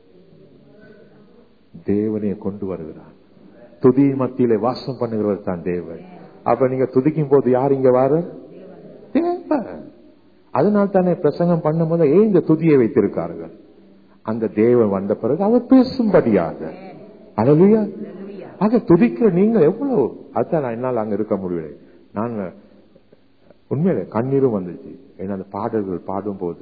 தேவனைய கொண்டு வருகிறான். துதி மத்தியிலே வாசம் பண்ணுகிறவர் தான் தேவன். அப்ப நீங்க துதிக்கும் போது யார் இங்க வார? தேவன். அதனால தானே பிரசங்கம் பண்ணும் போது ஏன் இந்த துதியை வைத்திருக்கார்கள்? அந்த தேவன் வந்த பிறகு அவர் பேசும்படியாக. அல்லேலூயா. ஆக துதிக்கிற நீங்க எவ்வளவு, அதான் என்னால் அங்க இருக்க முடியல. நான் உண்மையில கண்ணீரும் வந்துச்சு. ஏன்னா அந்த பாடல்கள் பாடும் போது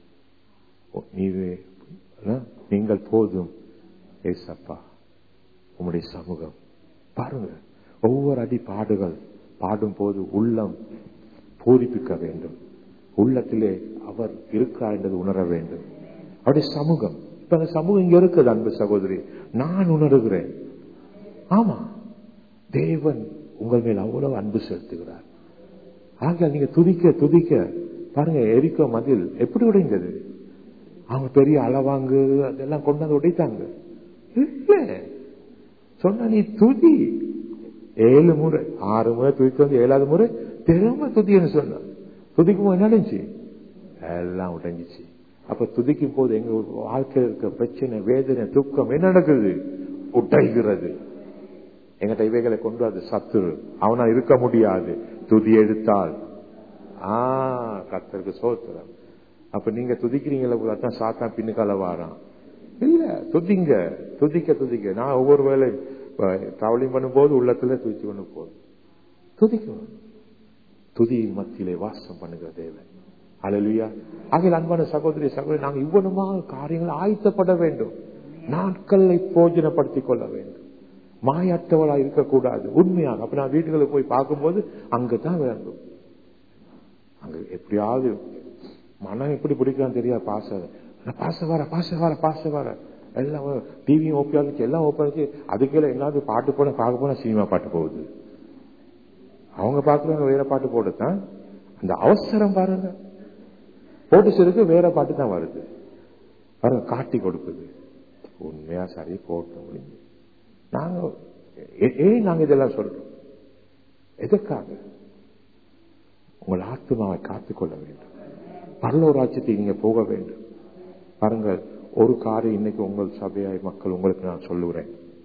நீங்கள் போதும் ஏசப்பா உம்முடைய சமூகம் பாருங்க. ஒவ்வொரு அடி பாடுகள் பாடும் போது உள்ளம் பூரிப்பிக்க வேண்டும். உள்ளத்திலே அவர் இருக்கிறார் என்பது உணர வேண்டும். அவருடைய சமூகம். இப்ப அந்த சமூகம் இங்க இருக்குது அன்பு சகோதரி. நான் உணர்கிறேன். ஆமா, தேவன் உங்கள் மேல் அவ்வளவு அன்பு செலுத்துகிறார். ஆக நீங்க துதிக்க துதிக்க பாருங்க, எரிக்கோ மதில் எப்படி உடைந்தது? அவங்க பெரிய அளவாங்கு அதெல்லாம் கொண்டு வந்து உடைத்தாங்க. இல்ல சொன்ன நீ துதி 7 முறை 6 முறை துதித்து வந்து 7வது முறை திரும்ப துதின்னு சொன்ன. துதிக்கும் போது என்ன நடந்துச்சு? எல்லாம் உடைஞ்சிச்சு. அப்ப துதிக்கும் போது எங்க வாழ்க்கையில் இருக்க பிரச்சனை, வேதனை, துக்கம் என்ன நடக்குது? உடைகிறது. எங்கிட்ட இவைகளை கொண்டு அது சத்துரு. அவனா இருக்க முடியாது. துதி எடுத்தால் கர்த்தருக்கு சோத்திரம். அப்ப நீங்க துதிக்கிறீங்களா? சாத்தான் பின்னுக்கால வாரான். இல்ல, துதிங்க, துதிக்க துதிக்க. நான் ஒவ்வொரு வேளை டிராவலிங் பண்ணும் போது உள்ளத்துல துதிச்சு கொண்டு போதும். துதிக்கணும். துதியின் மத்தியிலே வாசம் பண்ணுகிற தேவன். அல்லேலூயா. ஆகிய அன்பான சகோதரி சகோதரி, நாங்கள் இவ்வளவுமாக காரியங்கள் ஆயத்தப்பட வேண்டும். நாட்களை போஜனப்படுத்திக் கொள்ள வேண்டும். மாயற்றவளா இருக்கக்கூடாது. உண்மையாக அப்ப நான் வீட்டுகளுக்கு போய் பார்க்கும்போது அங்கதான் வேண்டும். அங்க எப்படியாவது மனம் எப்படி பிடிக்கலாம் தெரியாது. பாச வர எல்லாம் டிவியும் ஓப்பன் ஆச்சு, எல்லாம் ஓப்பன் ஆச்சு. அதுக்கே என்னாவது பாட்டு போன பார்க்க போனா சினிமா பாட்டு போகுது. அவங்க பாக்குறாங்க வேற பாட்டு போட்டுதான். அந்த அவசரம் பாருங்க, போட்டு சிறுக்கு வேற பாட்டு தான் வருது. பாருங்க, காட்டி கொடுக்குது. உண்மையா சரி போட்டு முடிஞ்சு. நாங்க இதெல்லாம் சொல்றோம் எதற்காக? உங்கள் ஆத்மாவை காத்துக்கொள்ள வேண்டும். பரலோக ராஜ்யத்தை நீங்க போக வேண்டும். பாருங்க, ஒரு காரியம் இன்னைக்கு உங்கள் சபையாய் மக்கள் உங்களுக்கு நான் சொல்லுகிறேன்.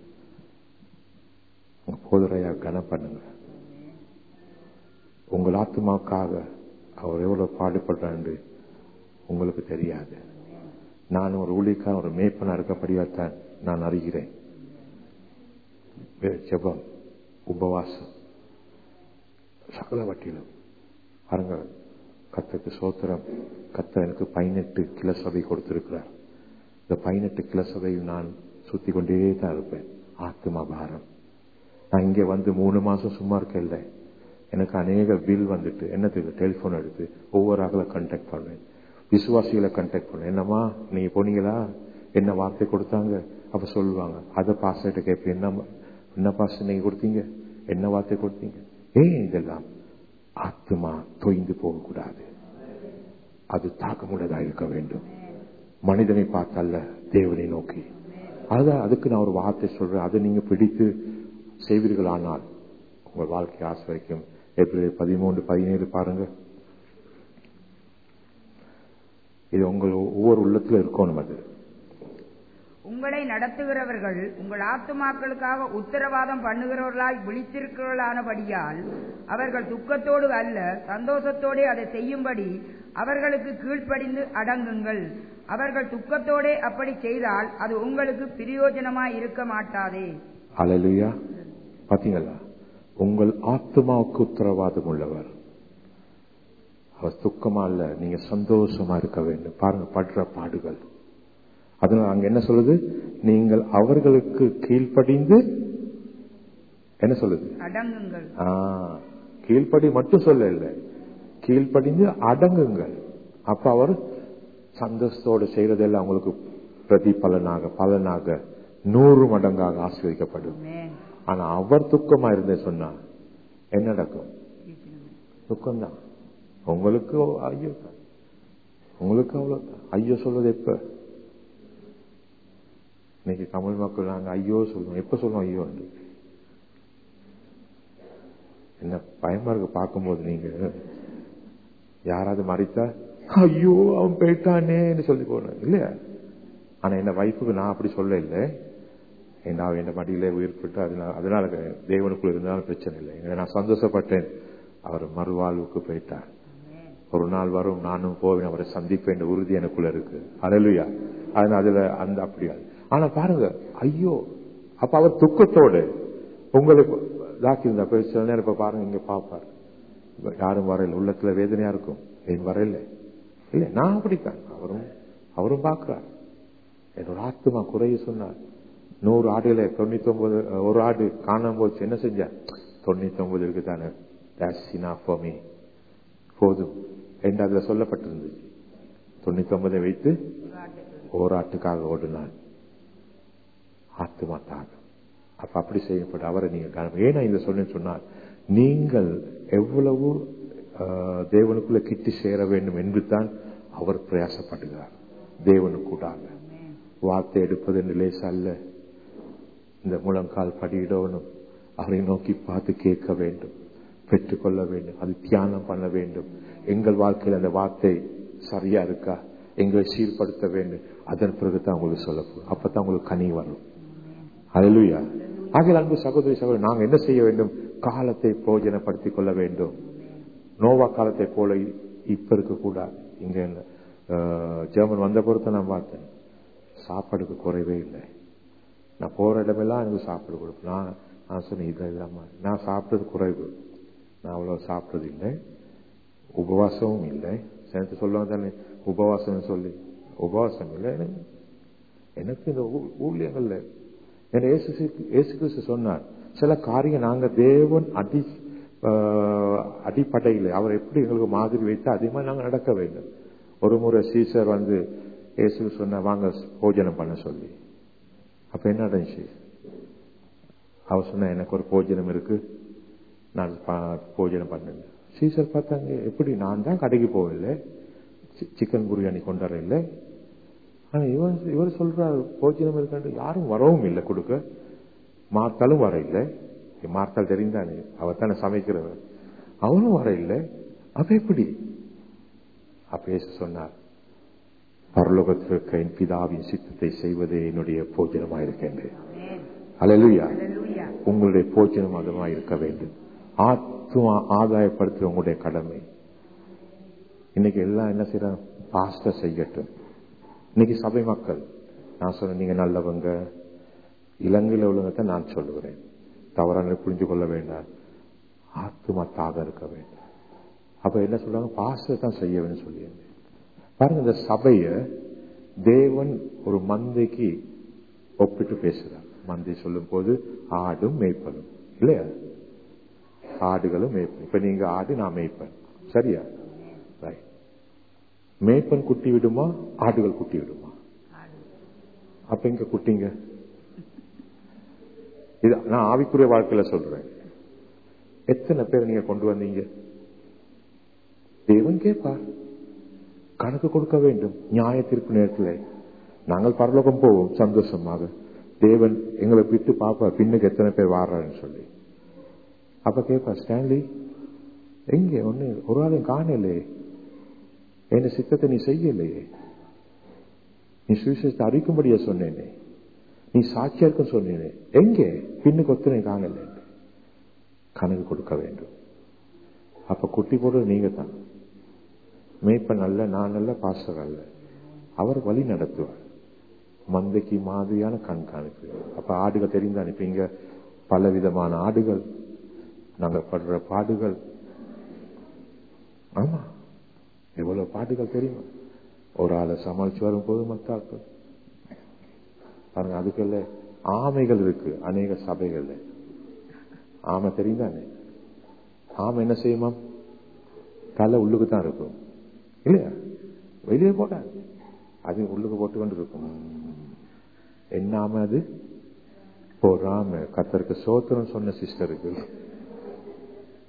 போதரையா கனம் பண்ணுங்க. உங்கள் ஆத்மாவுக்காக அவர் எவ்வளவு பாடுபடுறான்னு உங்களுக்கு தெரியாது. நான் ஒரு ஊழியக்காரன், ஒரு மேய்ப்பனா இருக்கப்படியாத்தான் நான் அறிகிறேன். ஜெபம், உபவாசம், சகல வட்டிலும் பாருங்க. கர்த்தருக்கு சோத்திரம். கர்த்தர் எனக்கு 18 கிளை சபை கொடுத்திருக்கிறார். இந்த 18 கிளை சபையில் நான் சுத்தி கொண்டே தான் இருப்பேன். ஆத்மா பாரம். நான் இங்க வந்து 3 மாசம் சும்மா இருக்கல. எனக்கு அநேக பில் வந்துட்டு என்ன தெரியும், டெலிபோன் எடுத்து ஒவ்வொரு ஆக்களை கண்டாக்ட் பண்ணுவேன். விசுவாசிகளை கண்டாக்ட் பண்ணுவேன். என்னம்மா நீங்க போனீங்களா, என்ன வார்த்தை கொடுத்தாங்க? அப்ப சொல்லுவாங்க. அதை பாஸ்டர்கிட்ட கேட்பேன், என்ன பாஸ்டர் நீங்க கொடுத்தீங்க, என்ன வார்த்தை கொடுத்தீங்க? இதெல்லாம் ஆத்மா தொய்ந்து போகக்கூடாது. அது தாக்கமுள்ளதா இருக்க வேண்டும். மனிதனை பார்த்தல்ல, தேவனை நோக்கி. அதான் அதுக்கு நான் ஒரு வார்த்தை சொல்றேன். அதை நீங்க பிடித்து செய்வீர்கள் ஆனால் உங்கள் வாழ்க்கை ஆசிர்வதிக்கும். ஏப்ரல் 13-17 பாருங்க. இது உங்கள் ஒவ்வொரு உள்ளத்துல இருக்கணும். அது உங்களை நடத்துகிறவர்கள் உங்கள் ஆத்துமாக்களுக்காக உத்தரவாதம் பண்ணுகிறவர்களாய் விழித்திருக்கிறவர்களானபடியால் அவர்கள் துக்கத்தோடு அல்ல சந்தோஷத்தோடு அதை செய்யும்படி அவர்களுக்கு கீழ்ப்படிந்து அடங்குங்கள். அவர்கள் துக்கத்தோடு அப்படி செய்தால் அது உங்களுக்கு பிரயோஜனமாய் இருக்க மாட்டாதே. அல்லேலூயா. பாத்தீங்களா, உங்கள் ஆத்துமாவுக்கு உத்தரவாதம் உள்ளவர். அவர் துக்கமா இல்ல, நீங்க சந்தோஷமா இருக்க வேண்டும். பாருங்க, படுற பாடுகள். அதனால அங்க என்ன சொல்லுது? நீங்கள் அவர்களுக்கு கீழ்ப்படிந்து என்ன சொல்லுது? அடங்குங்கள். கீழ்ப்படி மட்டும் சொல்ல இல்லை, கீழ்ப்படிந்து அடங்குங்கள். அப்ப அவர் சந்தோஷத்தோடு செய்யறதெல்லாம் உங்களுக்கு பிரதிபலனாக பலனாக 100 மடங்காக ஆசீர்வதிக்கப்படும். ஆனா அவர் துக்கமா இருந்தே சொன்னா என்ன நடக்கும்? துக்கம்தான். உங்களுக்கு ஐயோ தான், உங்களுக்கு அவ்வளவுதான். ஐயோ சொல்வது எப்ப? இன்னைக்கு தமிழ் மக்கள் நாங்க ஐயோ சொல்லுவோம். எப்ப சொல்லுவோம் ஐயோ? என்ன பயமா இருக்கு பார்க்கும்போது. நீங்க யாராவது மறித்தா ஐயோ அவன் போயிட்டானேன்னு சொல்லி போனேன் இல்லையா? ஆனா என்ன வைப்புக்கு நான் அப்படி சொல்ல இல்லை. நான் என் மடியில உயிர்பட்டு அதனால தேவனுக்குள்ள இருந்தாலும் பிரச்சனை இல்லை. நான் சந்தோஷப்பட்டேன். அவர் மறுவாழ்வுக்கு போயிட்டார். ஒரு நாள் வரும் நானும் போவேன், அவரை சந்திப்பேன் என்ற உறுதி எனக்குள்ள இருக்கு. அல்லேலூயா. அதனால அதுல அந்த அப்படியாது. ஆனா பாருங்க ஐயோ, அப்ப அவர் துக்கத்தோடு உங்களுக்கு தாக்கி இருந்தா சில நேரம் இப்ப பாருங்க இங்க பாப்பாரு, யாரும் வரையில, உள்ளத்துல வேதனையா இருக்கும், ஏன் வரையில இல்ல. நான் அப்படித்தான், அவரும் பாக்குறார். என்னோட ஆத்மா குறைய சொன்னார். 100 ஆடுல 99 ஒரு ஆடு காணாம போச்சு. என்ன செஞ்ச? 99 இருக்குதானே, போதும் என்று அதுல சொல்லப்பட்டிருந்துச்சு. 99 வைத்து ஒரு ஆட்டுக்காக ஓடுனான் ஆத்துமாத்தாக. அப்ப அப்படி செய்யப்பட்ட அவரை நீங்க ஏன்னா இதை சொன்னார், நீங்கள் எவ்வளவு தேவனுக்குள்ள கிட்டி சேர வேண்டும் என்று தான் அவர் பிரயாசப்படுகிறார். தேவனுக்கூடாக வார்த்தை எடுப்பது என்று லேசா அல்ல. இந்த முழங்கால் படியிடணும், அவரை நோக்கி பார்த்து கேட்க வேண்டும், பெற்றுக்கொள்ள வேண்டும், அது தியானம் பண்ண வேண்டும். எங்கள் வாழ்க்கையில் அந்த வார்த்தை சரியா இருக்கா, எங்களை சீர்படுத்த வேண்டும். அதன் பிறகுதான் உங்களுக்கு சொல்லப்போம். அப்பதான் உங்களுக்கு கனி வரும். அல்லேலூயா. ஆகிய அன்பு சகோதரி சகோதரி, நாங்க என்ன செய்ய வேண்டும்? காலத்தை பிரயோஜனப்படுத்திக் கொள்ள வேண்டும். நோவா காலத்தை போல இப்ப இருக்க கூடாது. இங்க ஜெர்மன் வந்த பொறுத்த நான் பார்த்தேன், சாப்பாடுக்கு குறைவே இல்லை. நான் போற இடமெல்லாம் எனக்கு சாப்பாடு கொடுப்பேன். நான் சொன்னேன் இல்லாம நான் சாப்பிட்டது குறைவு, நான் அவ்வளவு சாப்பிட்டது இல்லை, உபவாசமும் இல்லை. சேர்த்து சொல்லுவாங்க தானே உபவாசம் சொல்லி, உபவாசம் இல்லை எனக்கு இந்த ஊழியங்கள்ல. இயேசு கிறிஸ்து சொன்னார், சில காரியம் நாங்க தேவன் அடிப்படையில் அவர் எப்படி எங்களுக்கு மாதிரி வைத்து அதே மாதிரி நாங்க நடக்க வேண்டும். ஒரு முறை சீசர் வந்து இயேசு சொன்ன வாங்க போஜனம் பண்ண சொல்லி. அப்ப என்ன நடந்துச்சு? அவர் சொன்ன எனக்கு ஒரு போஜனம் இருக்கு, நான் போஜனம் பண்ணேன். சீசர் பார்த்தாங்க, எப்படி நான் தான் கடைக்கு போகல, சிக்கன் பிரியாணி கொண்டாட இல்லை. ஆனா இவர் சொல்றாரு போஜனம் இருக்காண்டு, யாரும் வரவும் இல்லை கொடுக்க. மார்த்தாலும் வர இல்லை. மார்த்தால் தெரிந்தானே, அவர் தானே சமைக்கிறவர், அவரும் வர இல்லை. அப்ப எப்படி? அப்ப இயேசு சொன்னார், பரலோகத்தில் இருக்க என் பிதாவின் சித்தத்தை செய்வதே என்னுடைய போஜனமாயிருக்கின்றேன். அல்லேலூயா. உங்களுடைய போஜனம் அதுவா இருக்க வேண்டும். ஆத்மா ஆதாயப்படுத்த உங்களுடைய கடமை. இன்னைக்கு எல்லாம் என்ன செய்யறாங்க? பாஸ்டர் செய்யட்டும். இன்னைக்கு சபை மக்கள், நான் சொன்ன நீங்க நல்லவங்க, இலங்கையில் உள்ளவங்க நான் சொல்லுகிறேன், தவறான புரிஞ்சு கொள்ள வேண்டாம். ஆத்மா தாக இருக்க வேண்டும். அப்ப என்ன சொல்றாங்க? பாஸ்டர் தான் செய்ய வேண்டும் சொல்லி. பாருங்க, இந்த சபைய தேவன் ஒரு மந்தைக்கு ஒப்பிட்டு பேசுறார். மந்தை சொல்லும் போது ஆடும் மேய்ப்பனும் இல்லையா? ஆடுகளும் மேய்ப்பன். இப்ப நீங்க ஆடு, நான் மேய்ப்பன், சரியா? மேய்ப்பன் குட்டி விடுமா, ஆடுகள் குட்டி விடுமா? அப்ப இங்க குட்டிங்க. இது நான் ஆவிக்குரிய வாழ்க்கையில சொல்றேன். எத்தனை பேர் நீங்க கொண்டு வந்தீங்க? தேவன் கேட்பார், கணக்கு கொடுக்க வேண்டும். நியாய தீர்ப்பு நேரத்தில் நாங்கள் பரலோகம் போவோம் சந்தோஷமாக. தேவன் எங்களை விட்டு பாப்பா பின்னுக்கு எத்தனை பேர் வாடுறான்னு சொல்லி. அப்ப கேட்பா, ஸ்டான்லி எங்க ஒண்ணு ஒரு ஆளையும் காணலையே, என்ன சித்தத்தை நீ செய்யலையே, நீ சுவிசேஷத்தை அறிக்கும்படியா சொன்னேனே, நீ சாட்சியா இருக்கும் சொன்னேனே, எங்கே பின்னுக்கு ஒத்தனை காணல. கணக்கு கொடுக்க வேண்டும். அப்ப குட்டி போடுறது நீங்க தான். மேய்ப்பன் அல்ல, நான் அல்ல, பாஸ்டர் அல்ல. அவர் வழி நடத்துவார். மந்தைக்கு மாதிரியான கண்காணிப்பு. அப்ப ஆடுகள் தெரிந்தானே. இப்ப இங்க பல விதமான ஆடுகள், நாங்க படுற பாடுகள். ஆமா, எவ்வளவு பாடுகள் தெரியுமா? ஒரு ஆளை சமாளிச்சு வரும் போது மத்த ஆட்கள் பாருங்க. அதுக்குள்ள ஆமைகள் இருக்கு அநேக சபைகள்ல. ஆமை தெரிந்தானே. ஆமை என்ன செய்யுமா? தலை உள்ளுக்கு தான் இருக்கும் இல்லையா? வெளியே போட்டாங்க, அது உள்ளுக்கு போட்டு கொண்டு இருக்கும். என்ன ஆமை அது? பொறாம. கர்த்தருக்கு சோத்திரம் சொன்ன சிஸ்டருக்கு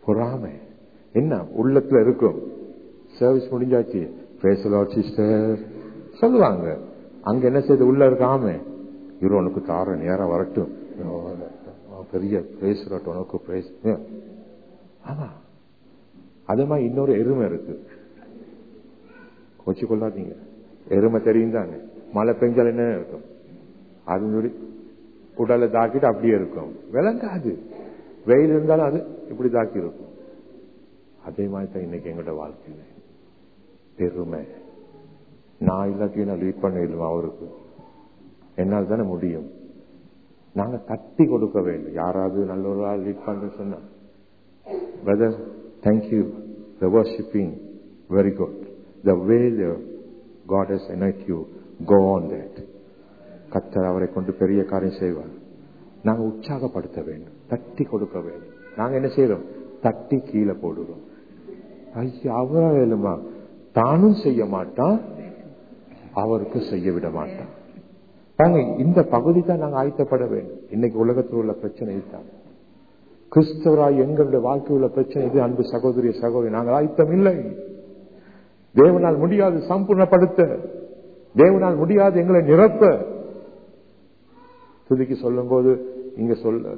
பொறாமை என்ன உள்ளத்துல இருக்கும். சர்வீஸ் முடிஞ்சாச்சு, praise the Lord sister சொல்லுவாங்க. அங்க என்ன செய்து உள்ள இருக்காம, இவரு உனக்கு தார நேரம் வரட்டும், பெரிய praise the Lord உனக்கு praise. ஆமா, அதே மாதிரி இன்னொரு எருமை இருக்கு, வச்சு கொள்ளாதீங்க. எருமை தெரியும் தானே, மழை பெஞ்சால் என்ன இருக்கும், அது உடலை தாக்கிட்டு அப்படியே இருக்கும், விளங்காது. வெயில் இருந்தாலும் அது இப்படி தாக்கி இருக்கும். அதே மாதிரி தான் இன்னைக்கு எங்களோட வாழ்க்கையில பெருமை. நான் இல்லாட்டி நான் லீட் பண்ண இல்லைவா அவருக்கு, என்னால் தானே முடியும். நாங்க தட்டி கொடுக்க வேண்டும். யாராவது நல்ல ஒரு ஆள் லீட் பண்ண சொன்னா, brother thank you, the worshiping very good, the way the God has anointed you, go on that. கர்த்தர் அவரை கொண்டு பெரிய காரியம் செய்வார். நாங்க உற்சாகப்படுத்த வேண்டும், தட்டி கொடுக்க வேண்டும். நாங்க என்ன செய்யறோம், தட்டி கீழே போடுறோம். ஐயா அவரா வேலுமா, தானும் செய்ய மாட்டான், அவருக்கு செய்ய விட மாட்டான். நாங்க இந்த பகுதி தான் நாங்க ஆயத்தப்பட வேண்டும். இன்னைக்கு உலகத்தில் உள்ள பிரச்சனை இதுதான். கிறிஸ்தவராய் எங்களுடைய வாழ்க்கை உள்ள பிரச்சனை இது. அன்பு சகோதரிய சகோதரி, நாங்கள் ஆயத்தம் இல்லை. தேவனால் முடியாது சம்பூர்ணப்படுத்த, தேவனால் முடியாது எங்களை நிரப்ப. துதிக்கு சொல்லும் போது இங்க சொல்ல,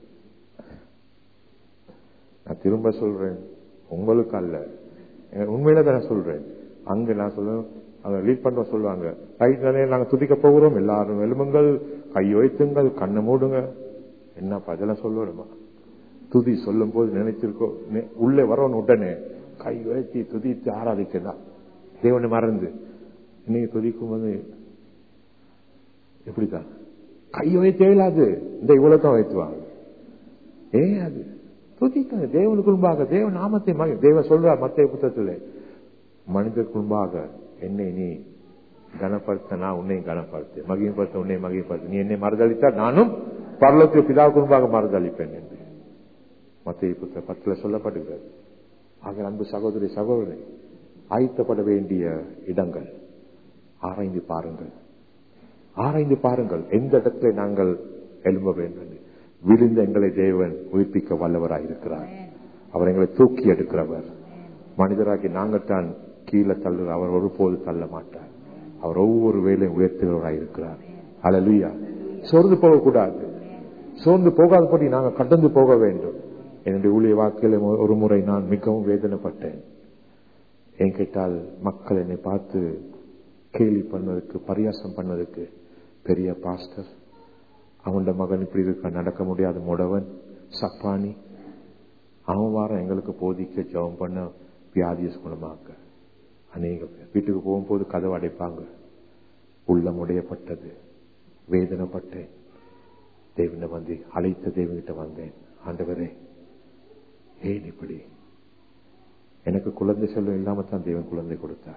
நான் திரும்ப சொல்றேன், உங்களுக்கு அல்ல, உண்மையில தான் சொல்றேன். அங்க நான் சொல்லுவேன், அங்க லீட் பண்ற சொல்லுவாங்க, ரைட் தானே நாங்க துதிக்க போகிறோம், எல்லாரும் எலும்புங்கள், கை வைத்துங்கள், கண்ணை மூடுங்க. என்னப்பா அதெல்லாம் சொல்லணுமா? துதி சொல்லும் போது நினைச்சிருக்கோம், உள்ளே வரணும், உடனே கை வைத்து துதித்து ஆராதிக்கலாம். தேவனை மறந்து இன்னைக்கு துதிக்கும் போது எப்படிதான் கை வைத்தே இல்லாது இந்த இவ்வளவுதான் வைத்துவாங்க. அது துதிக்க தேவனுக்கு முன்பாக தேவ நாமத்தை தேவன் சொல்றார் மத்திய புத்தகத்தில், மனிதருக்கு முன்பாக என்னை நீ கனப்படுத்த, நான் உன்னை கனப்படுத்த, மகிமைப்படுத்த உன்னை மகிமைப்படுத்த, நீ என்னை மறுதளித்தால் நானும் பரலோக பிதாவுக்கு முன்பாக மறுதளிப்பேன் என்று மத்திய புத்தகம் 10 சொல்லப்படுகிறது. ஆக அன்பு சகோதரி சகோதரி, ஆயத்தப்பட வேண்டிய இடங்கள் ஆராய்ந்து பாருங்கள், ஆராய்ந்து பாருங்கள். எந்த இடத்துல நாங்கள் எழும்ப வேண்டும். விழுந்த எங்களை தேவன் உயிர்ப்பிக்க வல்லவராயிருக்கிறார். அவர் எங்களை தூக்கி எடுக்கிறவர். மனிதராகி நாங்கள் தான் கீழே தள்ளுற, அவர் ஒருபோது தள்ள மாட்டார். அவர் ஒவ்வொரு வேலையும் உயர்த்துகிறவராயிருக்கிறார். அல்லேலூயா. சோர்ந்து போகக்கூடாது, சோர்ந்து போகாதபடி நாங்கள் கடந்து போக வேண்டும். என்னுடைய ஊழிய வாழ்க்கையில ஒரு முறை நான் மிகவும் வேதனைப்பட்டேன். என் கேட்டால் மக்கள் என்னை பார்த்து கேலி பண்ணதுக்கு, பரியாசம் பண்ணதுக்கு, பெரிய பாஸ்டர், அவனோட மகன் இப்படி இருக்க, நடக்க முடியாத முடவன், சப்பானி, அவன் வாரம் எங்களுக்கு போதிக்க ஜெபம் பண்ண, வியாதிய குணமாக்க. அநேக பேர் வீட்டுக்கு போகும்போது கதவு அடைப்பாங்க. உள்ளம் உடையப்பட்டது, வேதனைப்பட்டேன். தேவனை வந்து அழைத்த தேவன்கிட்ட வந்தேன், ஆண்டவரே ஏன் இப்படி, எனக்கு குழந்தை செல்வம் இல்லாம தான் தேவன் குழந்தை கொடுத்தார்.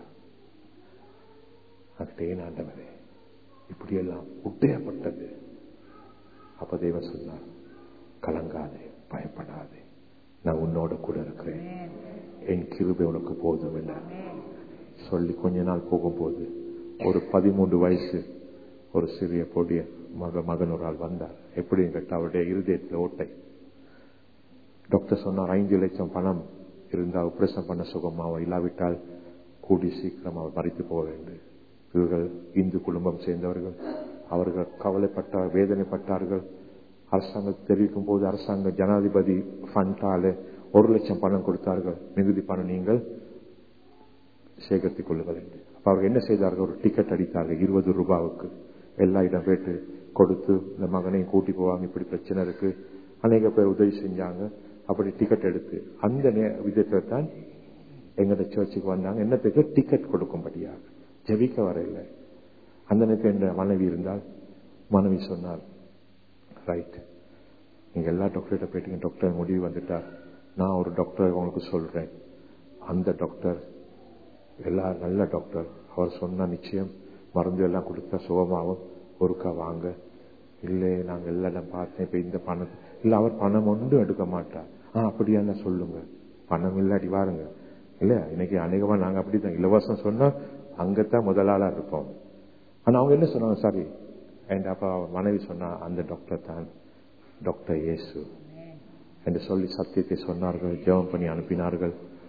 ஏன் ஆண்டவரே இப்படியெல்லாம் உடையப்பட்டது. அப்ப தேவன் சொன்னார், கலங்காதே, பயப்படாதே, நான் உன்னோட கூட இருக்கிறேன், என் கிருபை உனக்கு போதும் என சொல்லி கொஞ்ச நாள் போகும்போது ஒரு 13 வயசு ஒரு சிறிய பொடிய மகன் ஒரு ஆள் வந்தார். எப்படின்னு கேட்டா அவருடைய இருதயத்தில் ஓட்டை. டாக்டர் சொன்னார் 5 லட்சம் பணம் இருந்தால் ஆபரேஷன் பண்ண சுகமாவும், இல்லாவிட்டால் கூடி சீக்கிரம் அவர் மறித்து போக வேண்டும். இவர்கள் இந்து குடும்பம் சேர்ந்தவர்கள். அவர்கள் கவலைப்பட்டார், வேதனைப்பட்டார்கள். அரசாங்கம் தெரிவிக்கும் போது அரசாங்க ஜனாதிபதி ஃபண்டால 1 லட்சம் பணம் கொடுத்தார்கள். மிகுதி பணம் நீங்கள் சேகரித்துக் கொள்ளுங்கள் என்று. அப்ப அவர்கள் என்ன செய்தார்கள், ஒரு டிக்கெட் அடித்தார்கள் 20 ரூபாவுக்கு. எல்லா இடம் போயிட்டு கொடுத்து இந்த மகனையும் கூட்டி போவாங்க, இப்படி பிரச்சனை இருக்கு. அநேக பேர் உதவி செஞ்சாங்க. அப்படி டிக்கெட் எடுத்து அந்த விதத்தை தான் எங்கட சர்ச்சுக்கு வந்தாங்க. என்னத்துக்கு, டிக்கெட் கொடுக்கும்படியாக, ஜெபிக்க வரையில. அந்த நேரத்தில் என்ற மனைவி இருந்தால், மனைவி சொன்னார், ரைட், நீங்க எல்லா டாக்டர்கிட்ட போயிட்டீங்க, டாக்டர் முடிவு வந்துட்டார், நான் ஒரு டாக்டர் உங்களுக்கு சொல்றேன். அந்த டாக்டர் எல்லா நல்ல டாக்டர், அவர் சொன்ன நிச்சயம் மருந்து எல்லாம் கொடுத்தா சுகமாகும், ஒருக்கா வாங்க. இல்லை நாங்க எல்லாம் பார்த்தேன், இப்ப இந்த பணம் இல்ல, அவர் பணம் ஒன்றும் எடுக்க மாட்டார். அப்படியா சொல்லுங்க, பணம் இல்லாட்டி வாருங்க. இல்ல இன்னைக்கு அநேகமா நாங்க அப்படித்தான், இலவசம் சொன்னா அங்கத்தான் முதலாளா இருப்போம். ஆனா அவங்க என்ன சொன்னாங்க, சாரி. அப்ப மனைவி சொன்னா, அந்த டாக்டர் தான் டாக்டர் இயேசு. என்று சொல்லி சத்தியத்தை சொன்னார்கள். ஜெபம் பண்ணி அனுப்பினார்கள்.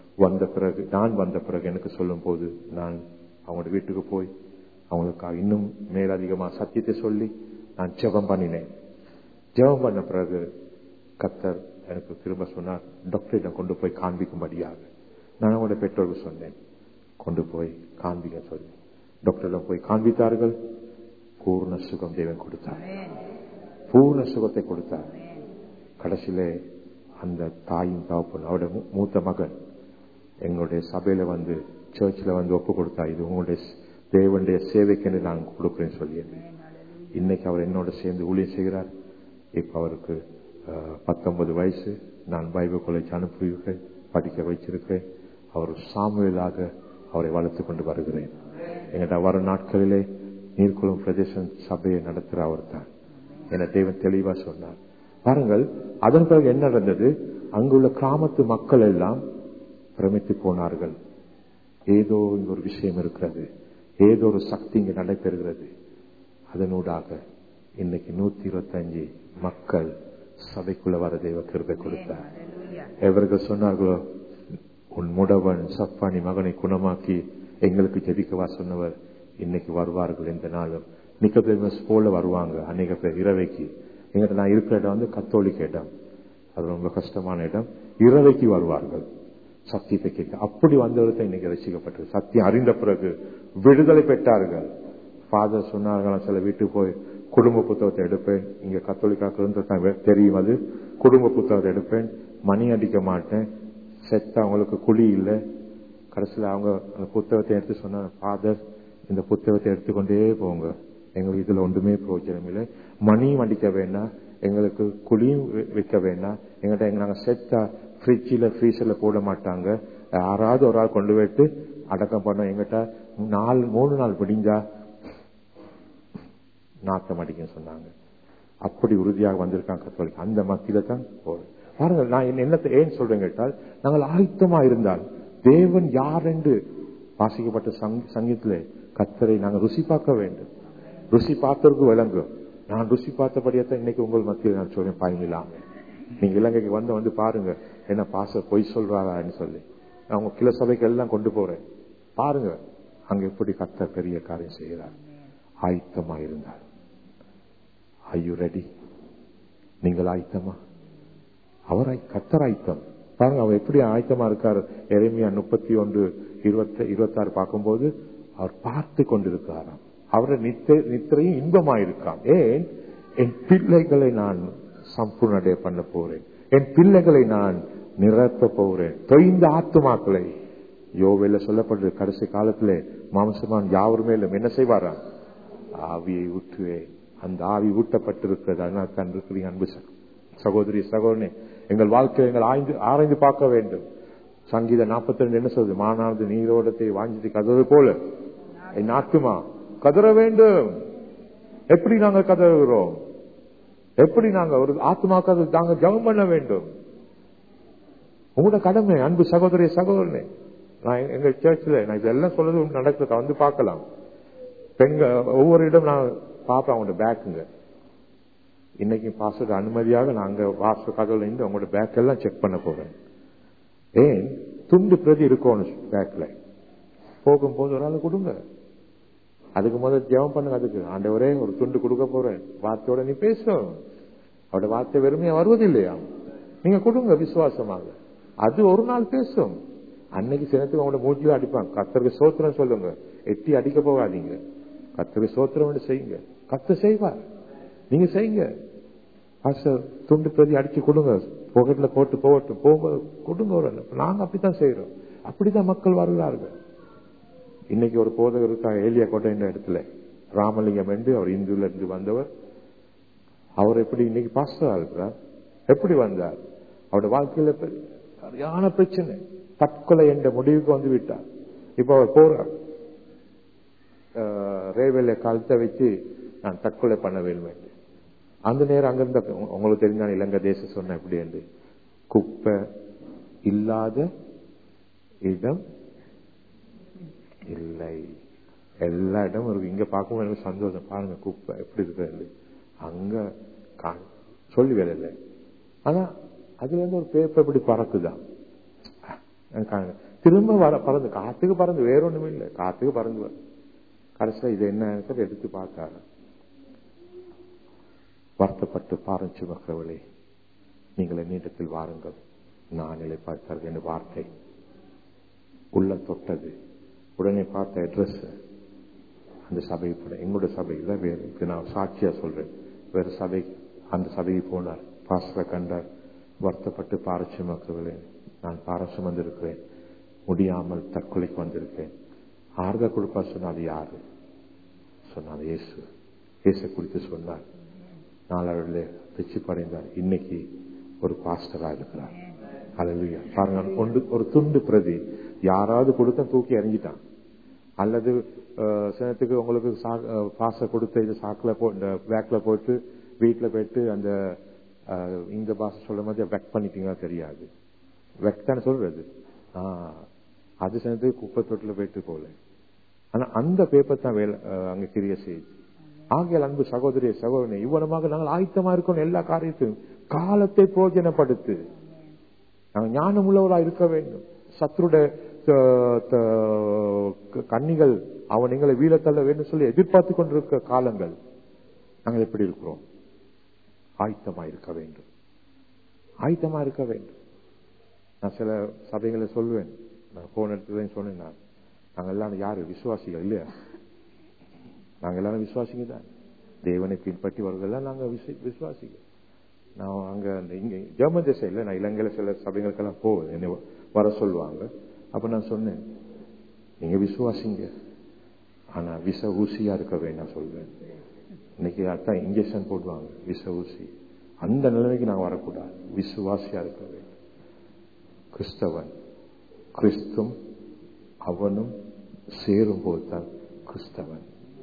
நான் வந்த பிறகு எனக்கு சொல்லும் போது நான் அவங்களோட வீட்டுக்கு போய் அவங்களுக்காக இன்னும் மேலதிகமா சத்தியத்தை சொல்லி நான் ஜெபம் பண்ணினேன். ஜெபம் பண்ண பிறகு கர்த்தர் எனக்கு திரும்ப சொன்னார், டாக்டரிடம் கொண்டு போய் காண்பிக்கும்படியாக. நான் அவங்களுடைய பெற்றோருக்கு சொன்னேன், கொண்டு போய் காண்பிக்க சொல்லி. டாக்டரிடம் போய் காண்பித்தார்கள். பூர்ண சுகம் தேவன் கொடுத்தார். பூர்ண சுகத்தை கொடுத்தார். கடைசியிலே அந்த தாயின் தகப்பன், அவருடைய மூத்த மகன் எங்களுடைய சபையில வந்து சர்ச்சில் வந்து ஒப்பு கொடுத்தா, இது உங்களுடைய தேவனுடைய சேவைக்கு நான் கொடுக்கிறேன்னு சொல்லியிருந்தேன். இன்னைக்கு அவர் என்னோட சேர்ந்து ஊழியம் செய்கிறார். இப்ப அவருக்கு 19 வயசு. நான் பைபிள் காலேஜ் அனுப்பி படிக்க வைச்சிருக்கிறேன். அவர் சாமுவேலாக அவரை வளர்த்துக் கொண்டு வருகிறேன். எங்கிட்ட வர நாட்களிலே நீர்குளம் பிரதேச சபையை நடத்துகிற அவர் தான் என தேவன் தெளிவா சொன்னார். பாருங்கள், அதன் பிறகு என்ன நடந்தது? அங்குள்ள கிராமத்து மக்கள் எல்லாம் பிரமித்து போனார்கள். ஏதோ ஒரு விஷயம் இருக்கிறது, ஏதோ ஒரு சக்தி இங்கு நடைபெறுகிறது. அதனூடாக இன்னைக்கு 125 மக்கள் சபைக்குள்ள வர தேவ கிருபை கொடுத்தார். எவர்கள் சொன்னார்களோ, உன் முடவன் சப்பானி மகனை குணமாக்கி எங்களுக்கு ஜெபிக்கவா சொன்னவர், இன்னைக்கு வருவார்கள். இந்த நாளும் நிக்கோதேமஸ் போல வருவாங்க. அநேக பேர் இரவைக்கு. எங்கிட்ட நான் இருக்கிற இடம் வந்து கத்தோலிக்க இடம், அது ரொம்ப கஷ்டமான இடம். இரவைக்கு வருவார்கள் சத்தியத்தை கேட்க. அப்படி வந்தவர்கள் இன்னைக்கு ரசிக்கப்பட்டது. சத்தியம் அறிந்த பிறகு விடுதலை பெற்றார்கள். ஃபாதர் சொன்னார்கள், சில வீட்டுக்கு போய் குடும்ப புத்தகத்தை எடுப்பேன். இங்க கத்தோலிக்காக்கு தெரியும், அது குடும்ப புத்தகத்தை எடுப்பேன், மணி அடிக்க மாட்டேன், செத்த அவங்களுக்கு குழி இல்லை. கடைசியில் அவங்க அந்த புத்தகத்தை எடுத்து சொன்னாங்க, ஃபாதர் இந்த புத்தகத்தை எடுத்துக்கொண்டே போங்க, எங்களுக்கு இதுல ஒன்றுமே பிரயோஜனம் இல்லை, மணியும் அடிக்க வேண்டாம், எங்களுக்கு குழியும் வைக்க வேண்டாம், எங்கள்கிட்ட நாங்க செத்தா ஃப்ரிட்ஜில் ஃப்ரீசர்ல போட மாட்டாங்க, யாராவது ஒரு ஆள் கொண்டு போயிட்டு அடக்கம் பண்ண, எங்கிட்ட 3 நாள் பிடிஞ்சா நாட்டம் அடிக்கன்னு சொன்னாங்க. அப்படி உறுதியாக வந்திருக்காங்க கத்தோலிக்க. அந்த மத்தியில தான் போறேன். பாருங்கள், நான் என்னத்தை ஏன் சொல்றேன் கேட்டால், நாங்கள் ஆயத்தமா இருந்தால் தேவன் யார் என்று வாசிக்கப்பட்ட சங்கீதத்திலே கர்த்தரை நாங்கள் ருசி பார்க்க வேண்டும். ருசி பார்த்தவருக்கு விளங்கும். நான் ருசி பார்த்தபடியத்தான் இன்னைக்கு உங்கள் மத்தியில் நான் சொல்றேன், பயமில்லாம. நீங்க இலங்கைக்கு வந்து பாருங்க, என்ன பாச பொய் சொல்றாரான்னு சொல்லி. நான் உங்க கிளை சபைக்கு எல்லாம் கொண்டு போறேன். பாருங்க அங்க எப்படி கர்த்தர் பெரிய காரியம் செய்கிறார். ஆயத்தமா இருந்தார். Are you ready? நீங்கள் ஆயத்தமா? கர்த்தர் ஆயத்தம். பாருங்க அவர் எப்படி ஆயத்தமா இருக்காரு. எரேமியா 31:26 பார்க்கும்போது அவர் பார்த்து கொண்டிருக்காராம். அவருடைய நித்திரையும் இன்பமாயிருக்காம். ஏன்? என் பிள்ளைகளை நான் சம்பூர்ணடைய பண்ண போறேன், என் பிள்ளைகளை நான் நிரப்ப போறேன், தொய்ந்த ஆத்துமாக்களை. யோவேல சொல்லப்படுது, கடைசி காலத்திலே மாம்சமான் யாவர் மேலும் என்ன செய்வாராம்? ஆவியை ஊற்றுவேன். அந்த ஆவி ஊட்டப்பட்டிருக்கிறது. அதனால் தான் இருக்கிறீங்க அன்பு சகோதரி சகோதரனே, எங்கள் வாழ்க்கையை எங்கள் ஆராய்ந்து பார்க்க வேண்டும். சங்கீதம் 42 என்ன சொல்றது? மானானது நீரோடத்தை வாஞ்சித்து கதறது போல என் ஆத்துமா கதற வேண்டும். எப்படி நாங்கள் கதறுகிறோம்? எப்படி நாங்க ஒரு ஆத்மாக்காக நாங்க ஜெபம் பண்ண வேண்டும். உங்களோட கடமை அன்பு சகோதரி சகோதரனே. நான் எங்க சர்ச்சில் நான் இதெல்லாம் சொல்றது நடக்குது, வந்து பார்க்கலாம். பெண்கள் ஒவ்வொரு இடம் நான் பார்ப்பேன் அவங்களோட பேக்குங்க. இன்னைக்கு பாஸ்டர் அனுமதியாக நாங்க வாசல் கதவுல இருந்து அவங்களோட பேக் எல்லாம் செக் பண்ண போறேன். ஏன்? துண்டு பிரதி இருக்கணும் பேக்ல. போகும்போது ஒரு ஆள் கொடுங்க. அதுக்கு முதல் ஜெபம் பண்ணுங்க. அதுக்கு ஆண்டவரே ஒரு துண்டு கொடுக்க போறேன், வார்த்தையோட நீ பேசும். அவரோட வார்த்தை வெறுமையா வருவதில்லையா? நீங்க கொடுங்க விசுவாசமாக. அது ஒரு நாள் பேசும். அன்னைக்கு சினத்துக்கு அவங்களோட மூச்சில அடிப்பாங்க. கர்த்தருக்கு சோத்திரம் சொல்லுங்க, எட்டி அடிக்க போகாதீங்க. கர்த்தருக்கு சோத்திரம் செய்யுங்க, கர்த்தர் செய்வார். நீங்க செய்யுங்க. துண்டு பிரதி அடிச்சு கொடுங்க, பாக்கெட்ல போட்டு போகட்டும், போகும்போது கொடுங்க. நாங்க அப்படித்தான் செய்யறோம். அப்படித்தான் மக்கள் வருகிறார்கள். இன்னைக்கு ஒரு போதகர் இருக்காங்க, ஏலியா கோட்டை என்ற இடத்துல, ராமலிங்கம் என்று அவர் இந்துல இருந்து வந்தவர். அவர் எப்படி இன்னைக்கு பாஸ்டரா இருக்கிறார்? எப்படி வந்தார்? அவருடைய வாழ்க்கையில சரியான பிரச்சனை, தற்கொலை என்ற முடிவுக்கு வந்து விட்டார். இப்ப அவர் போறார், ரேவேல கழுத்தை வச்சு நான் தற்கொலை பண்ண வேண்டும். அந்த நேரம் அங்கிருந்த உங்களுக்கு தெரிஞ்ச இலங்கை தேசம் சொன்ன எப்படி என்று, குப்பை இல்லாத இடம் இல்லை, எல்லா இடமும் இருக்கு. இங்க பார்க்கும் எனக்கு சந்தோஷம். பாருங்க குப்பை எப்படி இருக்கு, அங்க சொல்லி வேலை இல்லை. ஆனா அதுல இருந்து ஒரு பேப்பர் இப்படி பறக்குதான், திரும்ப பறந்து காத்துக்கு பறந்து, வேற ஒண்ணுமே இல்லை, காத்துக்கு பறந்து கடைசியா இது என்ன எடுத்து பார்த்தாரு. வருத்தப்பட்டு பாரம் சுமக்கிறவளே, நீங்கள் என்னிடத்தில் வாருங்கள், நான் நிலைப்பாட்டார்கள் என்ற வார்த்தை உள்ள தொட்டது. உடனே பார்த்த அட்ரஸ் அந்த சபை, எங்களுடைய சபையில வேறு, நான் சாட்சியா சொல்றேன், வேறு சபை, அந்த சபைக்கு போனார், பாஸ்டரை கண்டார். வருத்தப்பட்டு பாரம் சுமக்கிறவளே, நான் பாரம் சுமந்திருக்கிறேன், முடியாமல் தற்கொலைக்கு வந்திருக்கேன், ஆறுதல் கொடுப்பா சொன்னா அது யாரு சொன்னார், இயேசு. இயேசு குறித்து சொன்னார். நாளவர்களே திருச்சி படைந்தார். இன்னைக்கு ஒரு பாஸ்டரா இருக்கிறார். அல்லேலூயா. பாருங்க, ஒரு துண்டு பிரதி யாராவது கொடுத்த தூக்கி எறிஞ்சிட்டான், அல்லது சினத்துக்கு உங்களுக்கு பாச கொடுத்த இது சாக்குல இந்த பேக்ல போட்டு வீட்டுல போயிட்டு அந்த இந்த பாச சொல்ற மாதிரி வெக் பண்ணிட்டீங்க தெரியாது. வெக் தானே சொல்றது. அது சினத்துக்கு குப்பை தொட்டில போயிட்டு போல. ஆனா அந்த பேப்பர் தான் வேலை அங்க கிரிய செய்யுது. ஆகியால் அன்பு சகோதரிய சகோதரனை, இவ்வளமாக நாங்கள் ஆயத்தமா இருக்கணும் எல்லா காரியத்தையும். காலத்தை பிரயோஜனப்படுத்து. நாங்கள் ஞானம் உள்ளவராக இருக்க வேண்டும். சத்துருடைய கண்ணிகள் அவன் எங்களை வீழத்தள்ள வேண்டும் சொல்லி எதிர்பார்த்து கொண்டிருக்க காலங்கள். நாங்கள் எப்படி இருக்கிறோம்? ஆயத்தமா இருக்க வேண்டும், ஆயத்தமா இருக்க வேண்டும். நான் சில சபைகளை சொல்லுவேன், நான் போன இடத்துல சொன்னேன், நாங்கள் எல்லாரும் யாரு விசுவாசிகள் இல்லையா? நாங்க எல்லாரும் விசுவாசிங்க தான். தேவனை பின்பற்றி வருவதெல்லாம் நாங்க விசுவாசிகள். நான் அங்க இங்க ஜெர்மன் தேசம் இல்லை, நான் இலங்கையில சில சபைகளுக்கெல்லாம் போவேன், என்னை வர சொல்லுவாங்க. அப்ப நான் சொன்னேன், நீங்க விசுவாசிங்க, ஆனா விஷ ஊசியா இருக்க வேண்டாம் சொல்றேன். இன்னைக்கு அதான் இன்ஜெக்ஷன் போடுவாங்க, விஷ ஊசி. அந்த நிலைமைக்கு நான் வரக்கூடாது, விசுவாசியா இருக்க வேண்டும். கிறிஸ்தவன் கிறிஸ்தும் அவனும் சேரும் போதுதான் கிறிஸ்தவன்.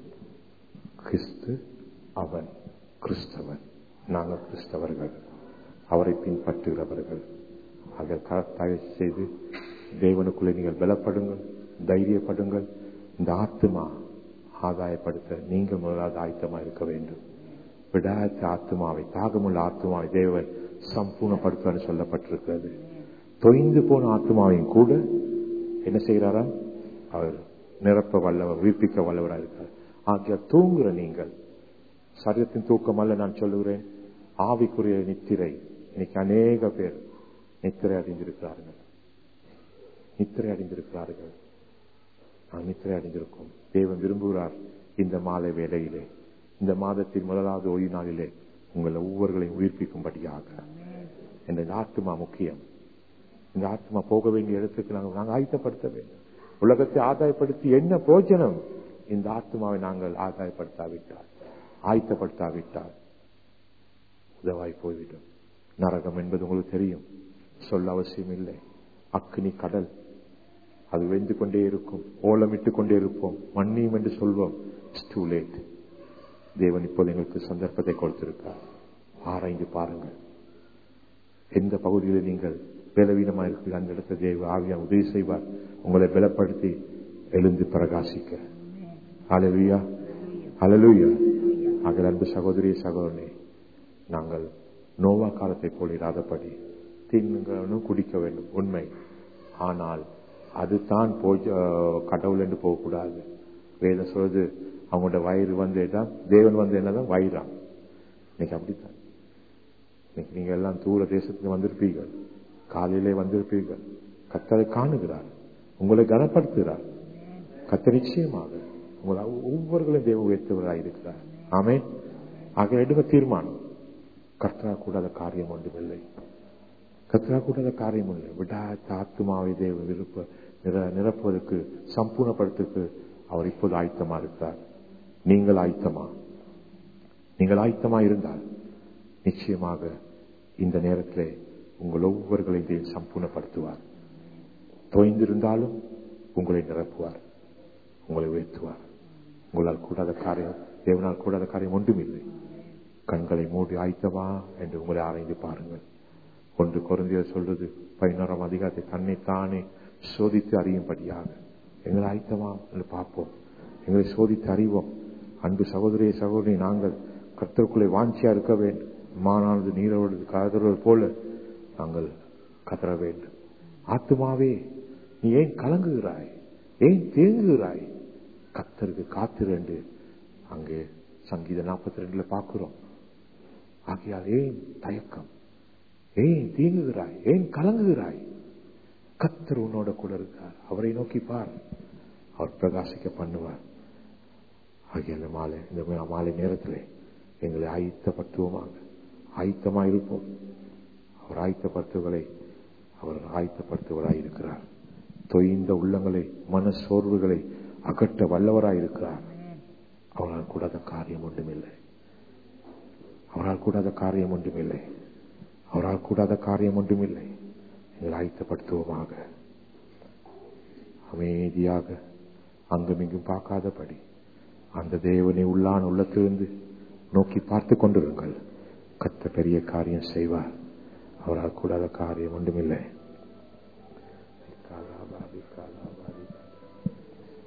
கிறிஸ்து அவன் கிறிஸ்தவன், நாங்கள் கிறிஸ்தவர்கள், அவரை பின்பற்றுகிறவர்கள். அதை தயவு செய்து தேவனுக்குள்ளே நீங்கள் பலப்படுங்கள், தைரியப்படுங்கள். இந்த ஆத்மா ஆதாயப்படுத்த நீங்கள் முதலாவது ஆயத்தமா இருக்க வேண்டும். விடாத ஆத்மாவை, தாகமுள்ள ஆத்மாவை தேவன் சம்பூர்ணப்படுத்துவார் சொல்லப்பட்டிருக்கிறது. தொய்ந்து போன ஆத்மாவையும் கூட என்ன செய்கிறாரா? அவர் நிரப்ப வல்லவர், உயிர்ப்பிக்க வல்லவராக இருக்கிறார். ஆகிய தூங்குற நீங்கள், சரீரத்தின் தூக்கம் அல்ல நான் சொல்லுகிறேன், ஆவிக்குரிய நித்திரை. இன்னைக்கு அநேக பேர் நித்திரை அடைந்திருக்கிறார்கள், நித்திரை அடைந்திருக்கிறார்கள். நான் நித்திரை அடைந்திருக்கோம். தேவன் விரும்புகிறார் இந்த மாலை வேளையிலே, இந்த மாதத்தின் முதலாவது ஓய்வு நாளிலே உங்களை ஒவ்வொருவர்களையும் உயிர்ப்பிக்கும்படியாக. இந்த ஆத்மா முக்கியம். இந்த ஆத்மா போக வேண்டிய இடத்துக்கு நாங்கள் ஆயத்தப்படுத்த வேண்டும். உலகத்தை ஆதாயப்படுத்தி என்ன பிரயோஜனம்? இந்த ஆத்மாவை நாங்கள் ஆதாயப்படுத்தாவிட்டால், ஆயத்தப்படுத்தாவிட்டால் உதவாய் போய்விடும். நரகம் என்பது உங்களுக்கு தெரியும், சொல்ல அவசியம் இல்லை. அக்னி கடல், அது வெந்து கொண்டே இருக்கும், ஓலமிட்டுக் கொண்டே இருப்போம், மன்னியும் என்று சொல்வோம். It's too late. தேவன் இப்போது எங்களுக்கு சந்தர்ப்பத்தை கொடுத்திருக்கார். ஆராய்ந்து பாருங்கள், எந்த பகுதியில் நீங்கள் பலவீனமாக இருக்கிற அந்த இடத்தை தேவ ஆவியா உதவி செய்வார், உங்களை பலப்படுத்தி எழுந்து பிரகாசிக்க. ஹல்லேலூயா, ஹல்லேலூயா. ஆகிய அன்பு சகோதரி சகோதரனே, நாங்கள் நோவா காலத்தை போல் இராதபடி தின்னும் குடிக்க வேண்டும் உண்மை, ஆனால் அது தான் கடவுள் என்று போகக்கூடாது. வேதம் சொல்றது அவங்களோட வயிறு வந்து தேவன் வந்து என்னதான் வயிறான். இன்னைக்கு அப்படித்தான். இன்னைக்கு நீங்க எல்லாம் தூர தேசத்துக்கு வந்திருப்பீர்கள், காலையிலே வந்திருப்பீர்கள். கர்த்தரை காணுகிறார், உங்களை கனப்படுத்துகிறார். கர்த்தர் நிச்சயமாக உங்களை ஒவ்வொருவர்களும் தேவ உயர்த்தவராக இருக்கிறார். ஆமே. ஆக எடுக்க தீர்மானம். கர்த்தரா கூடாத காரியம் ஒன்றுமில்லை, கர்த்தரா கூடாத காரியம் இல்லை. விடாத ஆத்மாவை தேவ விருப்ப நிரப்புவதற்கு, சம்பூர்ணப்படுத்துக்கு அவர் இப்போது ஆயத்தமா இருக்கிறார். நீங்கள் ஆயத்தமா? நீங்கள் ஆயத்தமா இருந்தால் நிச்சயமாக இந்த நேரத்திலே உங்கள் ஒவ்வொருவர்களையும் சம்பூர்ணப்படுத்துவார். தொய்ந்திருந்தாலும் உங்களை நிரப்புவார், உங்களை உயர்த்துவார். உங்களால் கூடாத காரியம், தேவனால் கூடாத காரியம் ஒன்றுமில்லை. கண்களை மூடி ஆயத்தமா என்று உங்களை ஆராய்ந்து பாருங்கள். 1 கொரிந்தியர் சொல்றது 11ஆம் அதிகாரத்தை தன்னைத்தானே சோதித்து அறியும்படியாக எங்களை ஆயத்தமா என்று பார்ப்போம். எங்களை சோதித்து அறிவோம். அன்பு சகோதரிய சகோதரி, நாங்கள் கர்த்தருக்குள்ளே வாஞ்சியா இருக்க வேண்டும். மானானது நீரோடு காதறது போல நாங்கள் கதற வேண்டும். ஆத்துமாவே நீ ஏன் கலங்குகிறாய், ஏன் தேங்குகிறாய், கர்த்தருக்கு காத்திரண்டு அங்கே சங்கீதம் 42 பார்க்கிறோம். ஆகையால் ஏன் தயக்கம், ஏன் தீங்குகிறாய், ஏன் கலங்குகிறாய்? கர்த்தர் உன்னோட கூட இருக்கார். அவரை நோக்கி பார், அவர் பிரகாசிக்க பண்ணுவார். ஆகிய இந்த மாலை நேரத்தில் எங்களை ஆயத்தப்படுத்துவோமாக, ஆயத்தமாக இருப்போம். அவர் ஆயத்தப்படுத்துவராய் இருக்கிறார். தொய்ந்த உள்ளங்களை, மன சோர்வுகளை அகற்ற வல்லவராய் இருக்கிறார். அவரால் கூடாத காரியம் ஒன்றுமில்லை. அவரால் கூடாத காரியம் ஒன்றுமில்லை. அவரால் கூடாத காரியம் ஒன்றுமில்லை. எங்களை ஆயத்தப்படுத்துவோமாக. அமைதியாக அங்குமிங்கும் பார்க்காதபடி அந்த தேவனை உள்ளான உள்ளத்திலிருந்து நோக்கி பார்த்து கொண்டிருங்கள். கர்த்தர் பெரிய காரியம் செய்வார். அவரால் கூடாத காரியம் ஒன்றுமில்லை.